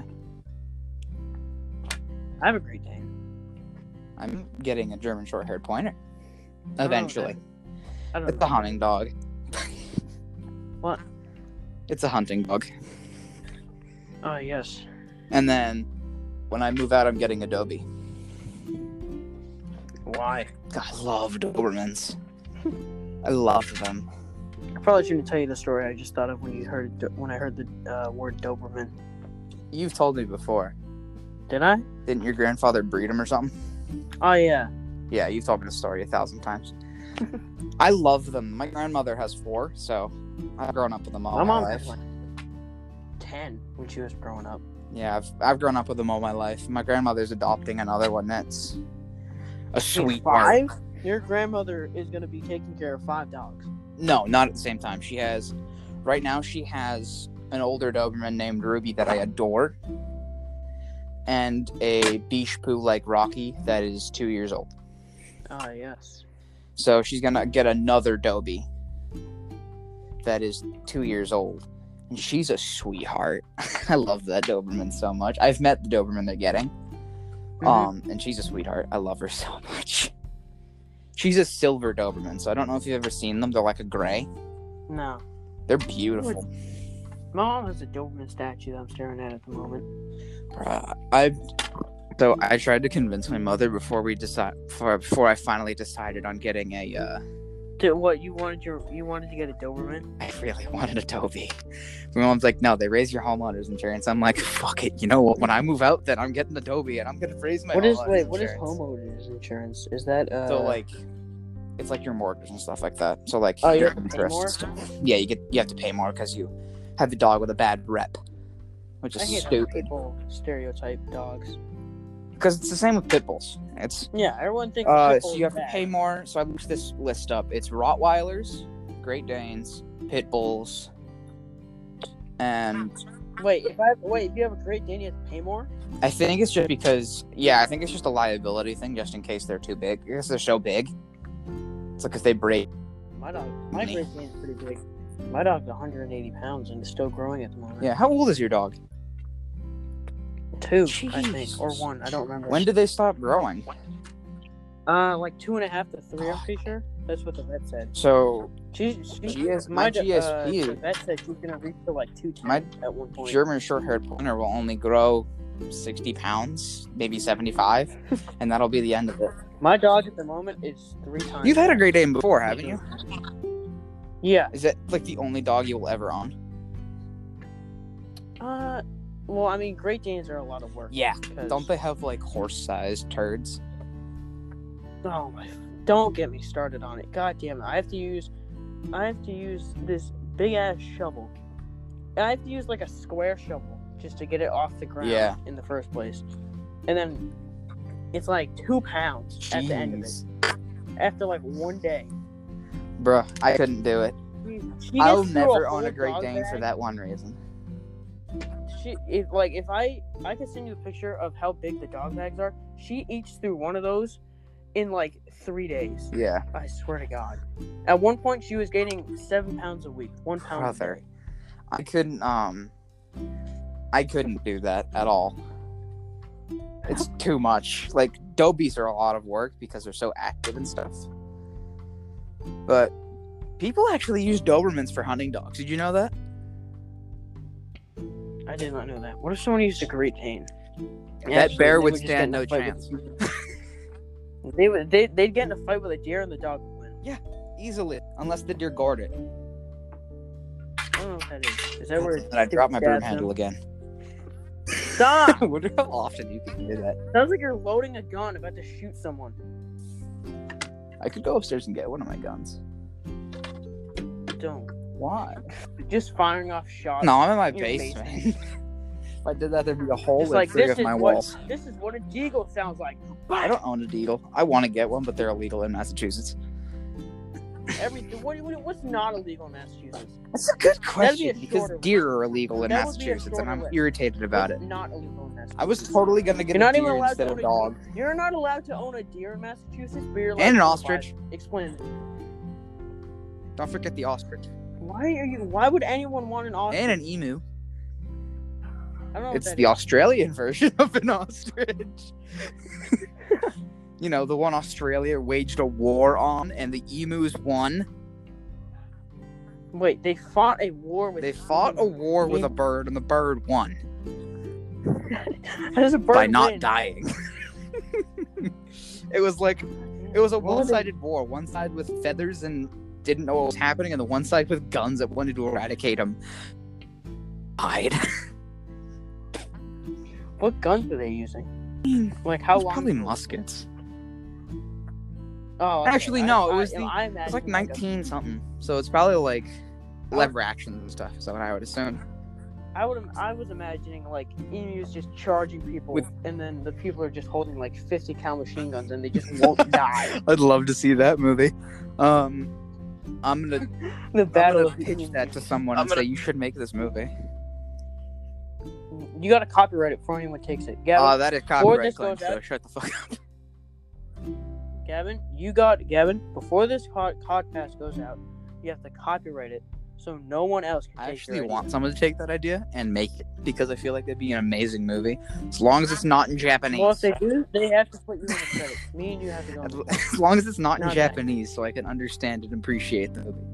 I have a Great Dane. I'm getting a German short-haired pointer. Eventually. Oh, I don't it's know. a hunting dog. What? It's a hunting dog. Oh, yes. And then, when I move out, I'm getting a Dobie. Why? I love Dobermans. I love them. I probably shouldn't tell you the story I just thought of when you heard when I heard the uh, word Doberman. You've told me before. Did I? Didn't your grandfather breed them or something? Oh yeah. Yeah, you've told me the story a thousand times. I love them. My grandmother has four, so I've grown up with them all my, my, mom life. had like ten when she was growing up. Yeah, I've I've grown up with them all my life. My grandmother's adopting another one that's a sweet five? Heart. Your grandmother is going to be taking care of five dogs. No, not at the same time. She has, right now she has an older Doberman named Ruby that I adore, and a Biche Poo like Rocky that is two years old. Ah, yes. So she's going to get another Dobie that is two years old. And she's a sweetheart. I love that Doberman so much. I've met the Doberman they're getting. Mm-hmm. Um, and she's a sweetheart. I love her so much. She's a silver Doberman, so I don't know if you've ever seen them. They're like a gray. No. They're beautiful. My mom has a Doberman statue that I'm staring at at the moment. Bruh, I so I tried to convince my mother before we decide before, before I finally decided on getting a uh to what you wanted your you wanted to get a Doberman? I really wanted a Dobie. My mom's like, no, they raise your homeowners insurance. I'm like, fuck it. You know what? When I move out, then I'm getting a Dobie and I'm gonna raise my what is homeowners wait, insurance. what is homeowners insurance? Is that uh So like it's like your mortgage and stuff like that. So like oh, your you have to pay interest more? and stuff. Yeah, you get you have to pay more because you have a dog with a bad rep. Which is I hate stupid. People stereotype dogs. Because it's the same with pit bulls. It's yeah, everyone thinks. Uh, so you have bad. to pay more. So I looked this list up. It's Rottweilers, Great Danes, Pit Bulls, and wait. If I wait, if you have a Great Dane, you have to pay more. I think it's just because yeah, I think it's just a liability thing, just in case they're too big. Because they're so big. It's like because they break. My dog, my Money. Great Dane's pretty big. My dog's one hundred eighty pounds and is still growing at the moment. Yeah, how old is your dog? Two, Jeez. I think, or one. I don't remember. When did they stop growing? Uh, like two and a half to three. I'm pretty sure. That's what the vet said. So She, she, G S my, my G S P uh, the vet said she's gonna reach to like two ten My at one point. German short-haired pointer will only grow sixty pounds, maybe seventy-five, and that'll be the end of it. My dog at the moment is three times. You've had a Great Dane before, haven't you? Yeah. Is that like the only dog you will ever own? Uh, well, I mean, Great Danes are a lot of work. Yeah. Cause... Don't they have like horse-sized turds? Oh my! Don't get me started on it. God damn it! I have to use, I have to use this big ass shovel. And I have to use like a square shovel just to get it off the ground. Yeah. In the first place, and then it's like two pounds Jeez. at the end of it. After like one day. Bruh, I couldn't do it. She, she I'll gets through never a own a whole Great dog Dane for bag. that one reason. She, if like, if I, I could send you a picture of how big the dog bags are. She eats through one of those in like three days. Yeah. I swear to God. At one point, she was gaining seven pounds a week. One pound a Brother. day. I couldn't, um... I couldn't do that at all. It's too much. Like, Dobies are a lot of work because they're so active and stuff. But people actually use Dobermans for hunting dogs. Did you know that? I did not know that. What if someone used a Great Dane? That Actually, bear they would just get stand in a no fight chance. with- they would. They they'd get in a fight with a deer and the dog would win. Easily. Unless the deer guard it. I don't know what that is. Is that where? And I dropped my broom stabs handle them? again. Stop! I wonder how often you can do that. Sounds like you're loading a gun about to shoot someone. I could go upstairs and get one of my guns. Don't. Why? Just firing off shots. No, I'm in my in your basement. basement. If I did that, there'd be a hole Just in like three this of is my what walls. this is what a deagle sounds like. I don't own a deagle. I want to get one, but they're illegal in Massachusetts. Everything. What, what, what's not illegal in Massachusetts? That's a good be a question because shorter deer are illegal in That would be a Massachusetts, and shorter I'm list. irritated about it. What's not illegal in Massachusetts? I was totally gonna get You're a not even deer allowed instead to of own dog. a You're not allowed to own a deer in Massachusetts, but you're allowed And an to own ostrich. five. Explain it. Don't forget the ostrich Why are you? Why would anyone want an ostrich? and an emu. I don't know what It's that the is. Australian version of an ostrich. You know, the one Australia waged a war on, and the emus won. Wait, they fought a war with. They fought a war with a bird, and the bird won How does a bird by not win? dying. It was like it was a What would they- one-sided war. One side with feathers and didn't know what was happening, and the one side with guns that wanted to eradicate him died. What guns were they using? Like how long? Probably muskets. Oh, okay. Actually, no. I, It was I, the, I it was like imagine nineteen something. So it's probably like lever actions and stuff. Is that what I would assume? I would. I was imagining like emus just charging people, With- and then the people are just holding like fifty cal machine guns, and they just won't die. I'd love to see that movie. Um, I'm gonna, The I'm battle gonna of the pitch emus. that to someone I'm and gonna- say you should make this movie. You gotta copyright it before anyone takes it. Gavin, Oh, that is copyright this claim, goes out- so shut the fuck up. Gavin, you got Gavin. Before this cod, codcast goes out, you have to copyright it so no one else can I take actually your want idea. someone to take that idea and make it because I feel like that'd be an amazing movie, as long as it's not in Japanese. Well, if they do, they have to put you in the credits. Me and you have to go. In As the credits. as long as it's not in Not that. Japanese, so I can understand and appreciate the movie.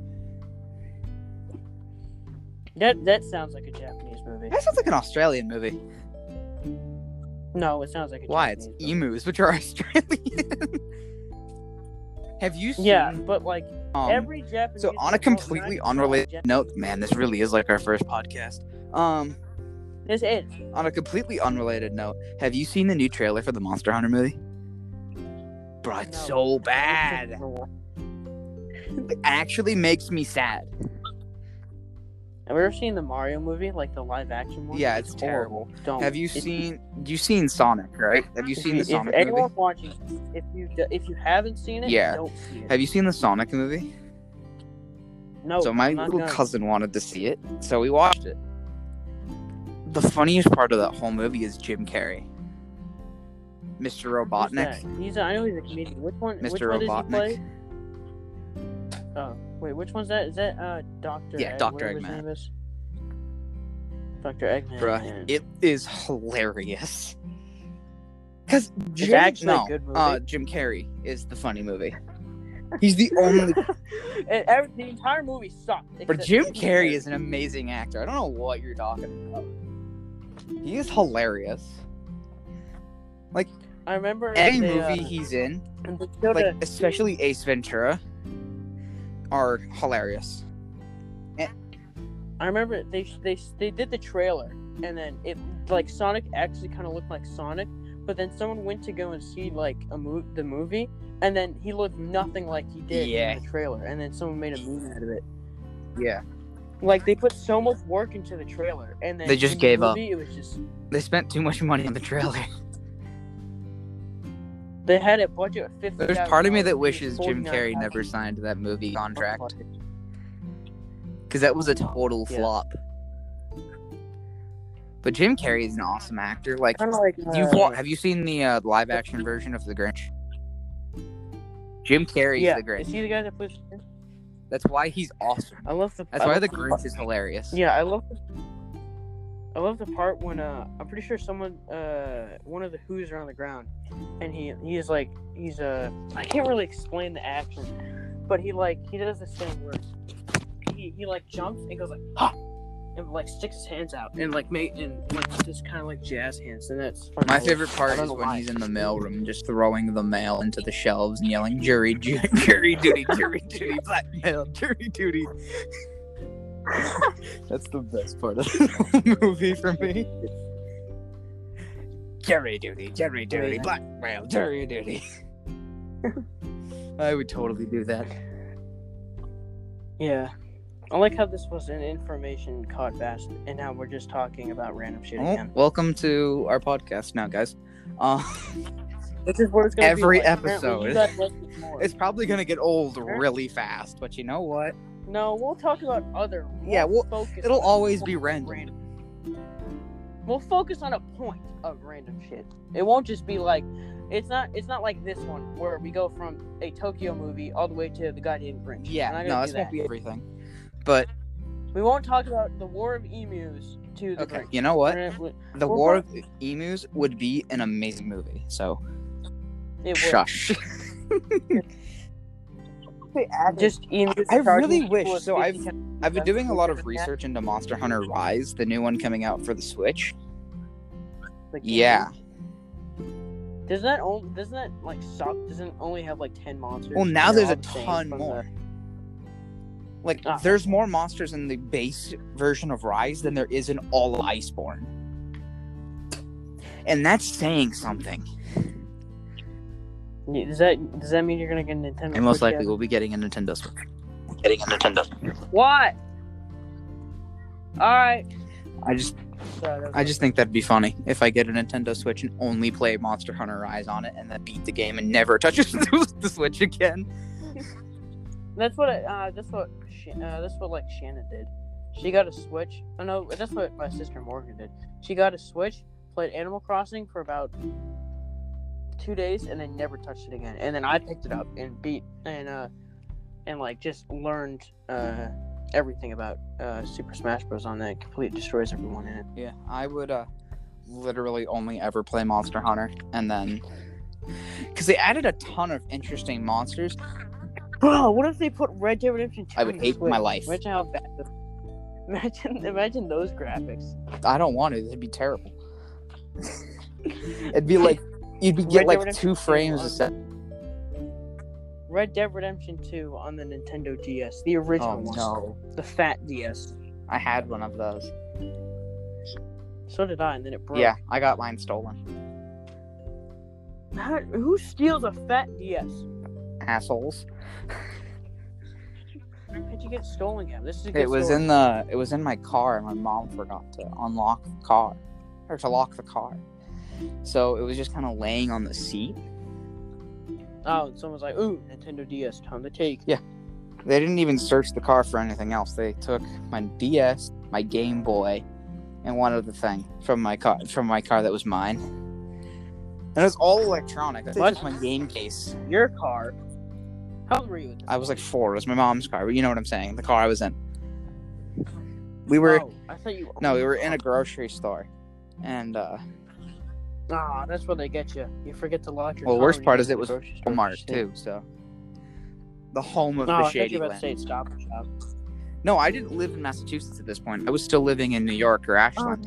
That that sounds like a Japanese movie. That sounds like an Australian movie. No, it sounds like a Why? It's Japanese movie. emus, which are Australian. Have you seen? Yeah, but like um, every Japanese. So on a well, completely not- unrelated Jap- note, man, this really is like our first podcast. Um, This is. on a completely unrelated note, have you seen the new trailer for the Monster Hunter movie? Bro, it's No. so bad. It actually makes me sad. Have you ever seen the Mario movie, like the live action one? Yeah, it's horrible. Don't. Have you It's- seen? You seen Sonic, right? Have you If, seen you, the Sonic if movie? anyone's watching, if you d- if you haven't seen it, Yeah. don't see it. Have you seen the Sonic movie? No. So my I'm not little gonna. cousin wanted to see it, so we watched it. The funniest part of that whole movie is Jim Carrey, Mister Who's Robotnik. that? He's. A, I know he's a comedian. Which one? Mister Which one does he Robotnik. play? Oh wait, which one's that? Is that uh Doctor? Yeah, Egg, Doctor whatever his Eggman. name is? Doctor Eggman. Bruh, man. it is hilarious. Cause It's Jim, actually a no, good movie. uh, Jim Carrey is the funny movie. He's the only. And every, the entire movie sucked. But except Jim Carrey is an amazing actor. I don't know what you're talking about. He is hilarious. I remember Any they, movie uh, he's in, and they showed like a- especially Ace Ventura, are hilarious. I remember they they they did the trailer, and then it like Sonic actually kind of looked like Sonic, but then someone went to go and see like a mo- the movie, and then he looked nothing like he did Yeah. in the trailer, and then someone made a movie out of it. Yeah, Like they put so much work into the trailer, and then They just in gave the up. movie, It was just they spent too much money on the trailer. they had a budget of fifty. There's part of me that wishes Jim Carrey never signed that movie contract, because that was a total Yeah. flop. But Jim Carrey is an awesome actor. Like, Kind of like you've uh, wa- have you seen the uh, live action version of The Grinch? Jim Carrey's yeah. The Grinch. Is he the guy that plays? That's why he's awesome. I love the. That's I why love The Grinch is hilarious. Yeah, I love. The, I love the part when uh, I'm pretty sure someone, uh, one of the Who's are on the ground, and he he is like he's uh, I can't really explain the action, but he like he does the same word. He he like jumps and goes like ha, and like sticks his hands out and like make and like just kind of like jazz hands, and that's My favorite I part don't is know when why. he's in the mailroom just throwing the mail into the shelves and yelling, jury, jury, jury duty, jury duty, black mail, jury duty. That's the best part of the movie for me. Jury duty, jury duty, Yeah. black mail, jury duty. I would totally do that. Yeah. I like how this was an information podcast, and now we're just talking about random shit Well, again. welcome to our podcast now, guys. Uh, This is what it's gonna every be like. Apparently, episode. you guys like this more. it's probably gonna get old really fast, but you know what? No, we'll talk about other. Yeah, we'll- focus It'll on always a be point of random. We'll focus on a point of random shit. It won't just be like, it's not. It's not like this one where we go from a Tokyo movie all the way to the goddamn Grinch. We're Yeah, not no, gonna this do won't that. be everything. But We won't talk about the War of Emus to the okay, Grinch. you know what? We're gonna- The we're War gonna- of Emus would be an amazing movie. So it will. shush. Just emus. I charging really people wish- with so I've- fifty cents. I've been doing a lot of Yeah. research into Monster Hunter Rise, the new one coming out for the Switch. The game. Yeah. Doesn't that only, doesn't that like suck? Doesn't it only have like ten monsters? Well, now And they're there's all a the same ton from more. Like, Oh. there's more monsters in the base version of Rise than there is in all of Iceborne. And that's saying something. Yeah, Does that does that mean you're gonna get a Nintendo? And most Switch likely yet? we'll be getting a Nintendo Switch. Getting a Nintendo. What? All right. I just Sorry, that was I just think that'd be funny if I get a Nintendo Switch and only play Monster Hunter Rise on it and then beat the game and never touch the Switch again. That's what it, uh, that's what Sh- uh, that's what like Shannon did. She got a Switch. Oh no, that's what my sister Morgan did. She got a Switch, played Animal Crossing for about two days, and then never touched it again. And then I picked it up and beat and uh and like just learned uh everything about uh Super Smash Bros. On that. It completely destroys everyone in it. Yeah, I would uh literally only ever play Monster Hunter, and then because they added a ton of interesting monsters. Bro, what if they put Red Dead Redemption two I would on the hate my Switch? life. Imagine how bad. The... Imagine, imagine those graphics. I don't want it. It'd be terrible. It'd be like you'd be get Red Dead like Redemption two two frames on- a second. Red Dead Redemption two on the Nintendo D S, the original Oh one, no, the fat D S. I had one of those. So did I, and then it broke. Yeah, I got mine stolen. How, who steals a fat D S? Assholes. How'd you get stolen again? This is a good It was story. in the. It was in my car, and my mom forgot to unlock the car, or to lock the car. So it was just kind of laying on the seat. Oh, and someone's like, "Ooh, Nintendo D S, time to take." Yeah. They didn't even search the car for anything else. They took my D S, my Game Boy, and one other thing from my car from my car that was mine. And it was all electronic. They What? took my game case. Your car. How old were you? At this I was like four. It was my mom's car, but you know what I'm saying. The car I was in. We were Oh, I thought you. no, we were in a grocery store, and uh, Ah, that's where they get you. You forget to lock your. well, the car worst when you part go is to it the was grocery store. Walmart too. So the home of No, the I thought shady you were about to land. say Stop and Shop. No, I didn't live in Massachusetts at this point. I was still living in New York or Ashland.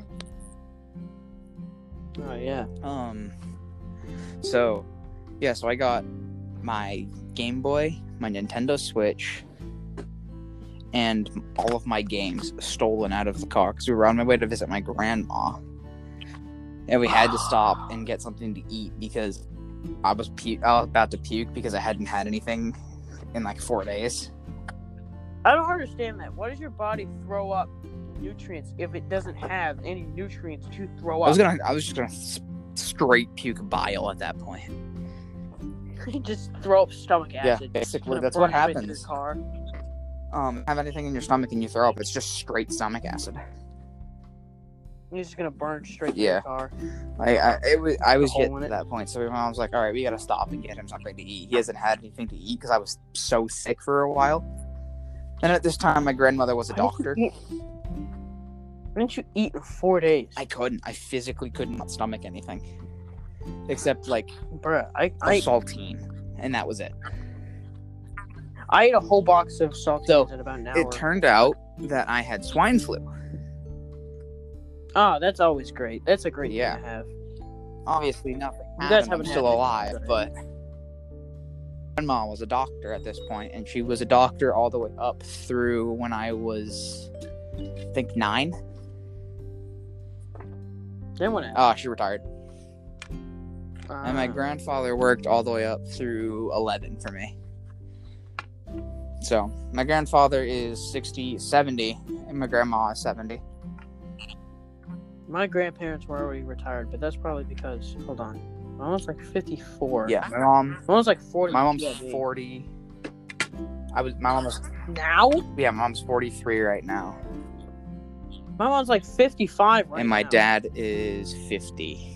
Oh yeah. Um, so, yeah, so I got my Game Boy, my Nintendo Switch, and all of my games stolen out of the car because we were on my way to visit my grandma. And we had to stop and get something to eat because I was pu- I was about to puke because I hadn't had anything in like four days. I don't understand that. Why does your body throw up nutrients if it doesn't have any nutrients to throw I was up? gonna, I was just gonna s- straight puke bile at that point. Just throw up stomach Yeah, acid. basically, Gonna that's what burn its way through happens. the car. Um, have anything in your stomach and you throw up, it's just straight stomach acid. You're just gonna burn straight Yeah. through the car. I, I it was I was hole getting in to it. that point, so my mom was like, "All right, we gotta stop and get him something to eat." He hasn't had anything to eat because I was so sick for a while. And at this time, my grandmother was a Why didn't doctor. you eat- Why didn't you eat in four days? I couldn't. I physically could not stomach anything, except like Bruh, I a I, saltine, and that was it. I ate a whole box of saltines So, in about an hour. It turned out that I had swine flu. Oh, that's always great. That's a great Yeah. thing to have. Obviously, nothing You guys happened. I'm haven't still had alive, anything, but my mom was a doctor at this point, and she was a doctor all the way up through when I was, I think, nine. Then what happened? Oh, she retired. Uh, And my grandfather worked all the way up through eleven for me. So, my grandfather is sixty, seventy, and my grandma is seventy. My grandparents were already retired, but that's probably because, hold on, my mom's like fifty-four. Yeah, my mom, My mom's like forty. my mom's Yeah, dude. forty. I was, my mom was, Now? yeah, my mom's forty-three right now. My mom's like fifty-five right And my now. dad is fifty.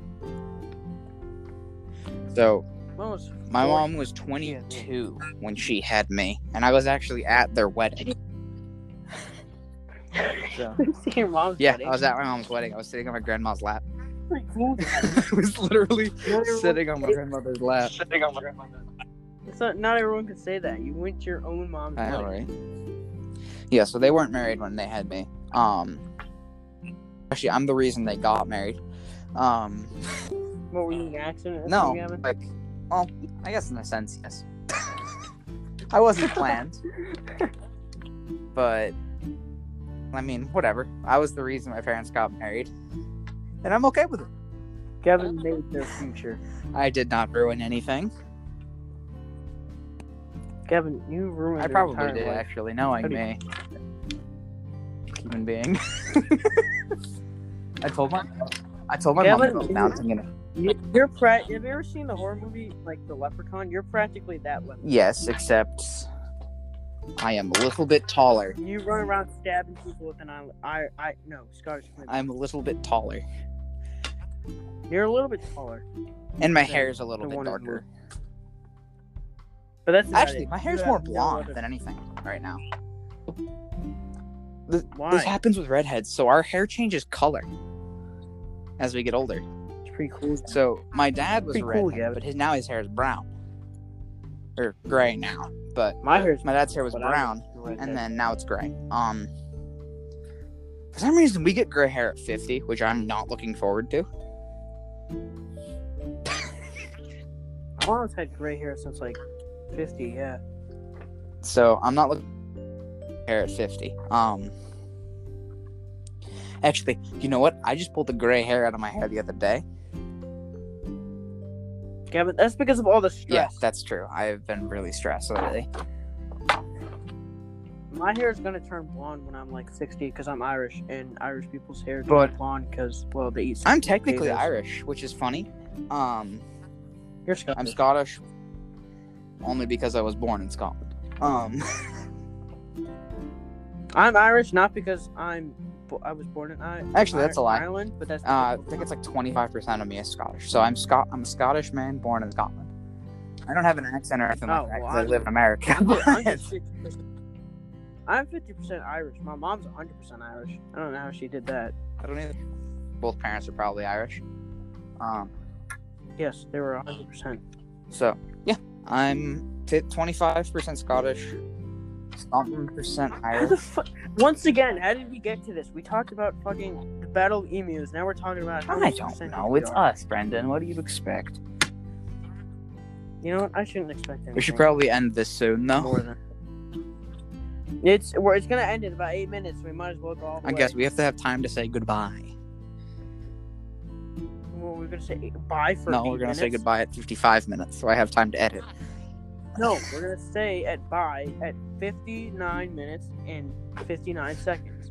So, My mom's my forty. mom was twenty-two when she had me, and I was actually at their wedding. So, Your mom's yeah, wedding. I was at my mom's wedding. I was sitting on my grandma's lap. Like, who- I was literally Not everyone- sitting on my grandmother's lap. Sitting on my grandmother's lap. It's not, not everyone can say that. You went to your own mom's I know, wedding. right? Yeah, so they weren't married when they had me. Um, actually, I'm the reason they got married. Um, What, were you in an accident? or no, something, Gavin? like, well, I guess in a sense, yes. I wasn't planned. But I mean, whatever. I was the reason my parents got married, and I'm okay with it. Kevin made their future. I did not ruin anything. Kevin, you ruined. I their probably entire did, life. actually, knowing you... me. Human being. I told my I told my Kevin, mom about mounting it. You, you're pra- Have you ever seen the horror movie like The Leprechaun? You're practically that leprechaun. Yes, except I am a little bit taller. You run around stabbing people with an eye. I, I no Scottish. Flint. I'm a little bit taller, You're a little bit taller, and my than hair is a little the bit one in darker. but that's about Actually, it. my hair's You more have no blonde other- than anything right now. This, Why? this happens with redheads, so our hair changes color as we get older. It's pretty cool. So my dad was a Pretty cool, redhead, Gavin. but his now his hair is brown or gray now. But My hair's my dad's hair was but I'm brown, a redhead. and then now it's gray. Um, for some reason, we get gray hair at fifty, which I'm not looking forward to. I've always had gray hair since like fifty. Yeah. So I'm not looking hair at fifty. Um, actually, you know what? I just pulled the gray hair out of my hair the other day. Kevin, that's because of all the stress. Yeah, that's true. I've been really stressed lately. My hair is gonna turn blonde when I'm like sixty because I'm Irish, and Irish people's hair is But- blonde because well they eat. I'm technically potatoes. Irish, which is funny. Um, You're Scottish. I'm Scottish only because I was born in Scotland. Um, I'm Irish not because I'm. bo- I was born in I- Actually, that's a lie. Ireland, but that's. uh, I think it's like twenty-five percent of me is Scottish. So I'm Scot. I'm a Scottish man born in Scotland. I don't have an accent or anything Oh, like that well, because I I'm- live in America. I'm but- just fifty percent. I'm fifty percent Irish. My mom's one hundred percent Irish. I don't know how she did that. I don't either. Both parents are probably Irish. Um, Yes, they were one hundred percent. so yeah, I'm twenty-five percent Scottish, something percent How the Irish. fu- Once again, how did we get to this? We talked about fucking the Battle of Emus. Now we're talking about how I much don't percentage know. we It's are. us, Brendan. What do you expect? You know what? I shouldn't expect anything. We should probably end this soon, though. more than. It's where it's gonna end in about eight minutes. We might as well go all the I way. guess we have to have time to say goodbye. Well, we're gonna say bye for. No, eight we're gonna say minutes? goodbye at fifty-five minutes, so I have time to edit. No, we're gonna say at bye at fifty-nine minutes and fifty-nine seconds.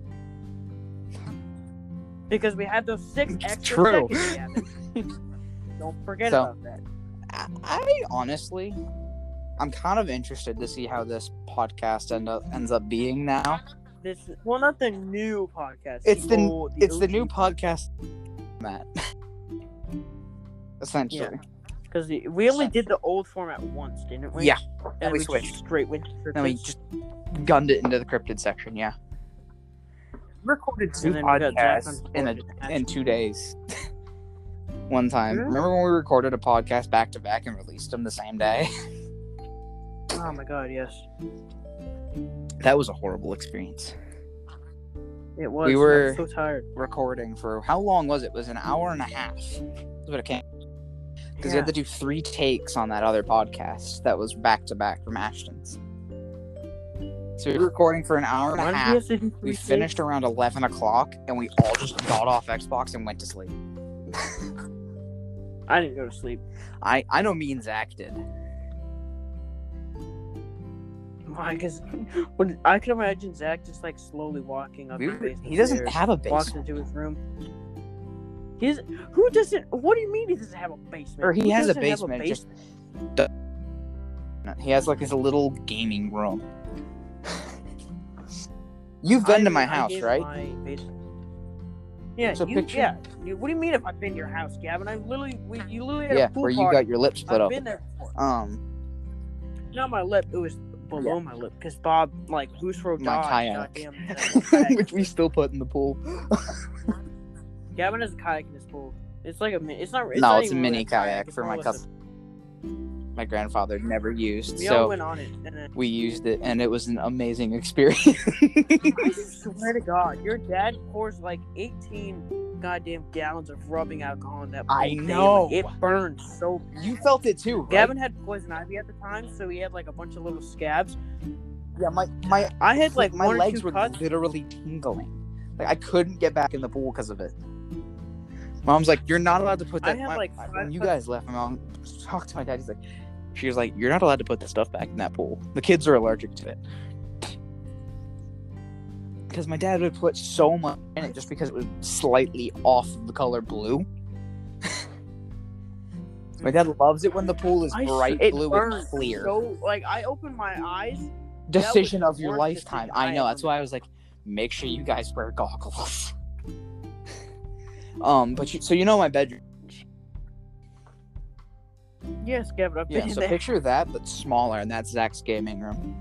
Because we have those six It's extra true. seconds. Gavin. Don't forget So- about that. I, I honestly, I'm kind of interested to see how this podcast end up ends up being now. This well, not the new podcast. It's the old- it's the O G new podcast, Matt. Essentially, Because we only did the old format once, didn't we? Yeah, and we just switched. straight went to then we cryptids. just gunned it into the cryptid section. Yeah, recorded two And then we got Jack podcasts on in a board. in two days. One time, Hmm? remember when we recorded a podcast back to back and released them the same day? Oh my god, yes. That was a horrible experience. It was. We I were- was so tired. Recording for how long was it? It was an hour and a half. That's what it came. Because we Yeah. had to do three takes on that other podcast that was back to back from Ashton's. So we were recording for an hour and Why a did we half. have to do We three finished around eleven o'clock, and we all just got off Xbox and went to sleep. takes? I didn't go to sleep. I I know me and Zach did. Why? Because I can imagine Zach just like slowly walking up We the were, basement he doesn't stairs, have a walks basement, into his room. He's who doesn't? What do you mean he doesn't have a basement? or he Who has a doesn't have basement. Just basement? he has like his little gaming room. You've been I- to my I house, gave right? my basement. Yeah, So you, picture- yeah. You- what do you mean if I've been to your house, Gavin? I literally, we, you literally had Yeah, a pool where you party. got your lip split I've open. been there before. Um, Not my lip. It was below my lip because Bob like Goose Road My dodged. kayak. Goddamn, that kayak. which we still put in the pool. Gavin has a kayak in his pool. It's like a mi- it's not. It's No, not it's a even mini really kayak It's for more my or less cousin. My grandfather never a- used, We all so went on it, and then we used it, and it was an amazing experience. I swear to God, your dad pours like eighteen goddamn gallons of rubbing alcohol in that pool I daily. know. It burned so. You felt it too, right? Gavin had poison ivy at the time, so he had like a bunch of little scabs Yeah, my my I had like my one or legs two were cuts. literally tingling. Like I couldn't get back in the pool because of it. Mom's like, "You're not allowed to put I that." had, my, like, five when you cuts. guys left, my mom talked to my dad. He's like, she was like, "You're not allowed to put the stuff back in that pool. The kids are allergic to it." Because my dad would put so much in it just because it was slightly off the color blue. My dad loves it when the pool is I s- bright it blue and burned clear. So like I opened my eyes. Decision that was of the your worst lifetime. decision I I know. ever That's why I was like, make sure you guys wear goggles. um, but you, so you know my bedroom. Yes, Gavin. I've been Yeah. in So there. picture that, but smaller, and that's Zach's gaming room.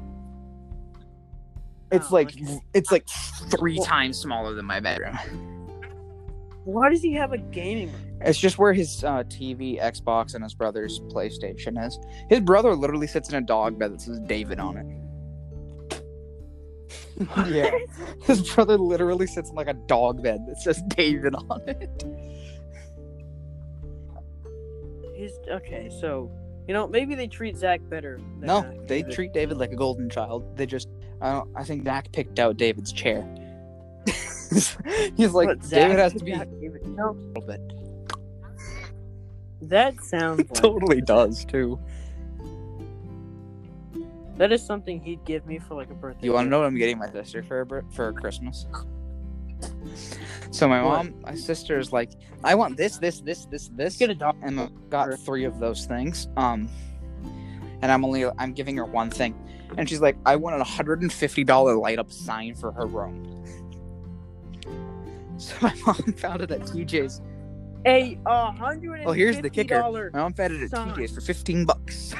It's Oh, like okay. it's like three Well- times smaller than my bedroom. Why does he have a gaming room? It's just where his uh, T V, Xbox, and his brother's PlayStation is. His brother literally sits in a dog bed that says David on it. Yeah. His brother literally sits in like a dog bed that says David on it. He's okay. So you know maybe they treat Zach better. Than, No, uh, they David. treat David like a golden child. They just, I don't, I think Zach picked out David's chair. He's like, What, Zach David has to picked be a out David? No, little bit. that sounds It like totally does too. that is something he'd give me for like a birthday. You want to gift. know what I'm getting my sister for a bir- for Christmas? So my What? mom, my sister's like, I want this, this, this, this, this, Get a dog. and I got three of those things. Um, and I'm only, I'm giving her one thing, and she's like, I want a one hundred fifty dollars light up sign for her room. So my mom found it at T J's. A uh, hundred. Well, here's the kicker. My mom found it at sign. T J's for fifteen bucks.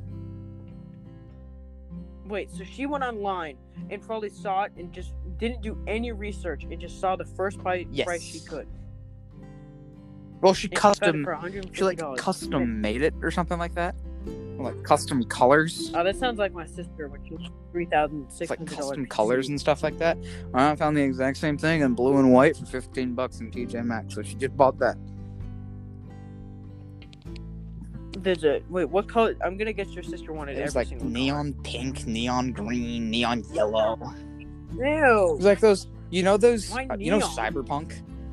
Wait, so she went online and probably saw it and just didn't do any research and just saw the first price, Yes. price she could. Well, she And she found it custom, for one hundred fifty she like dollars. custom made it or something like that. Like custom colors. Oh, that sounds like my sister when she was three thousand It's six like hundred custom dollars. colors and stuff like that. I found the exact same thing in blue and white for fifteen bucks in T J Maxx, so she just bought that. There's a wait. What color? I'm gonna guess your sister wanted It was every like single neon pink, neon green, neon yellow. color. It Ew. was like those, you know those, Why uh, you know neon? Cyberpunk?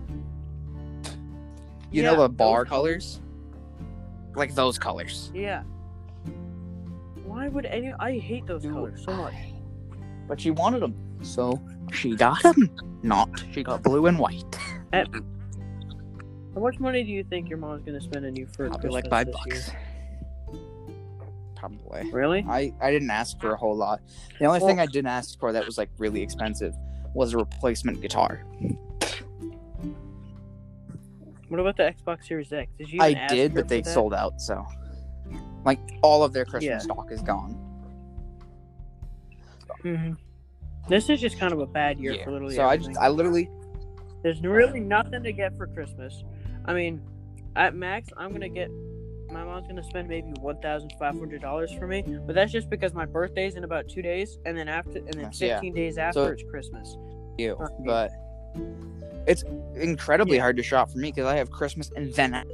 You Yeah, know the those bar colors. colors? Like those colors. Yeah. Why would any? I hate those Do colors so much. I. But she wanted them, so she got them. Not, she got blue and white. At, how much money do you think your mom's gonna spend on you for Probably Christmas like five this bucks. year? Probably. Really? I, I didn't ask for a whole lot. The only Well- thing I didn't ask for that was like really expensive was a replacement guitar. What about the Xbox Series X? Did you? I even ask did, her but they for that? sold out, so like all of their Christmas Yeah. stock is gone. Mm-hmm. This is just kind of a bad year Yeah. for literally So I everything. just I literally There's really nothing to get for Christmas. I mean, at max, I'm gonna get. My mom's gonna spend maybe one thousand five hundred dollars for me, but that's just because my birthday's in about two days, and then after, and then Yes, yeah. fifteen days after So- it's Christmas. you, Okay. but it's incredibly Yeah. hard to shop for me because I have Christmas and then I...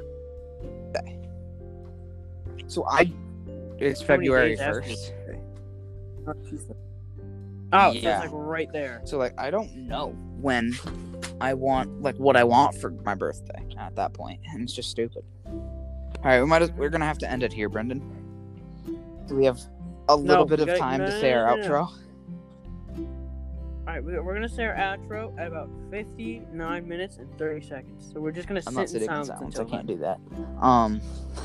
So I it's How many February days after first. Oh, Jesus. Oh, so Yeah. it's like right there. So like I don't know when I want like what I want for my birthday at that point, and it's just stupid. All right, we might as, we're gonna have to end it here, Brendan. Do we have a little No, bit we of gotta- time no, to no, say our no, no, no. outro? All right, we- we're gonna say our outro at about fifty-nine minutes and thirty seconds. So we're just gonna I'm not sit in sitting in silence silence. I until can't then. do that. Um,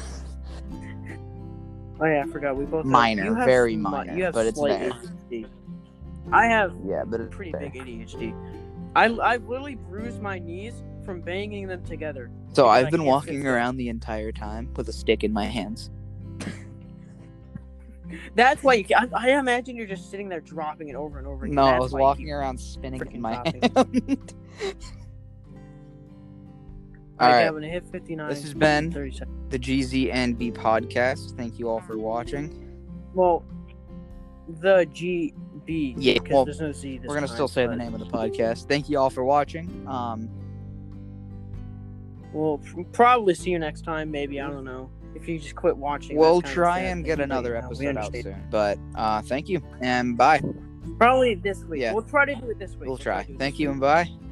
Oh yeah, I forgot. We both have- Minor, you have very sli- minor, You have but it's slight there. A D H D. I have yeah, but it's pretty there. big A D H D. I I've literally bruised my knees from banging them together. So because I I've been can't walking sit still. around the entire time with a stick in my hands. That's why you. Can, I, I imagine you're just sitting there dropping it over and over again. No, I That's was why you walking keep- around spinning in freaking my dropping. hand. All All right, right, Gavin, hit fifty-nine. this has been thirty seconds. the G Z N B podcast. Thank you all for watching. Well, the G B. Yeah, because well, there's no Z. This We're gonna time, still say the but name of the podcast. Thank you all for watching. Um, We'll p- probably see you next time. Maybe I don't know. If you just quit watching, we'll that's kinda try sad and thing, get but, another you know, we episode out understand. soon. But uh, thank you and bye. Probably this week. Yeah. We'll try to do it this week. We'll try. to do it Thank this you week. and bye.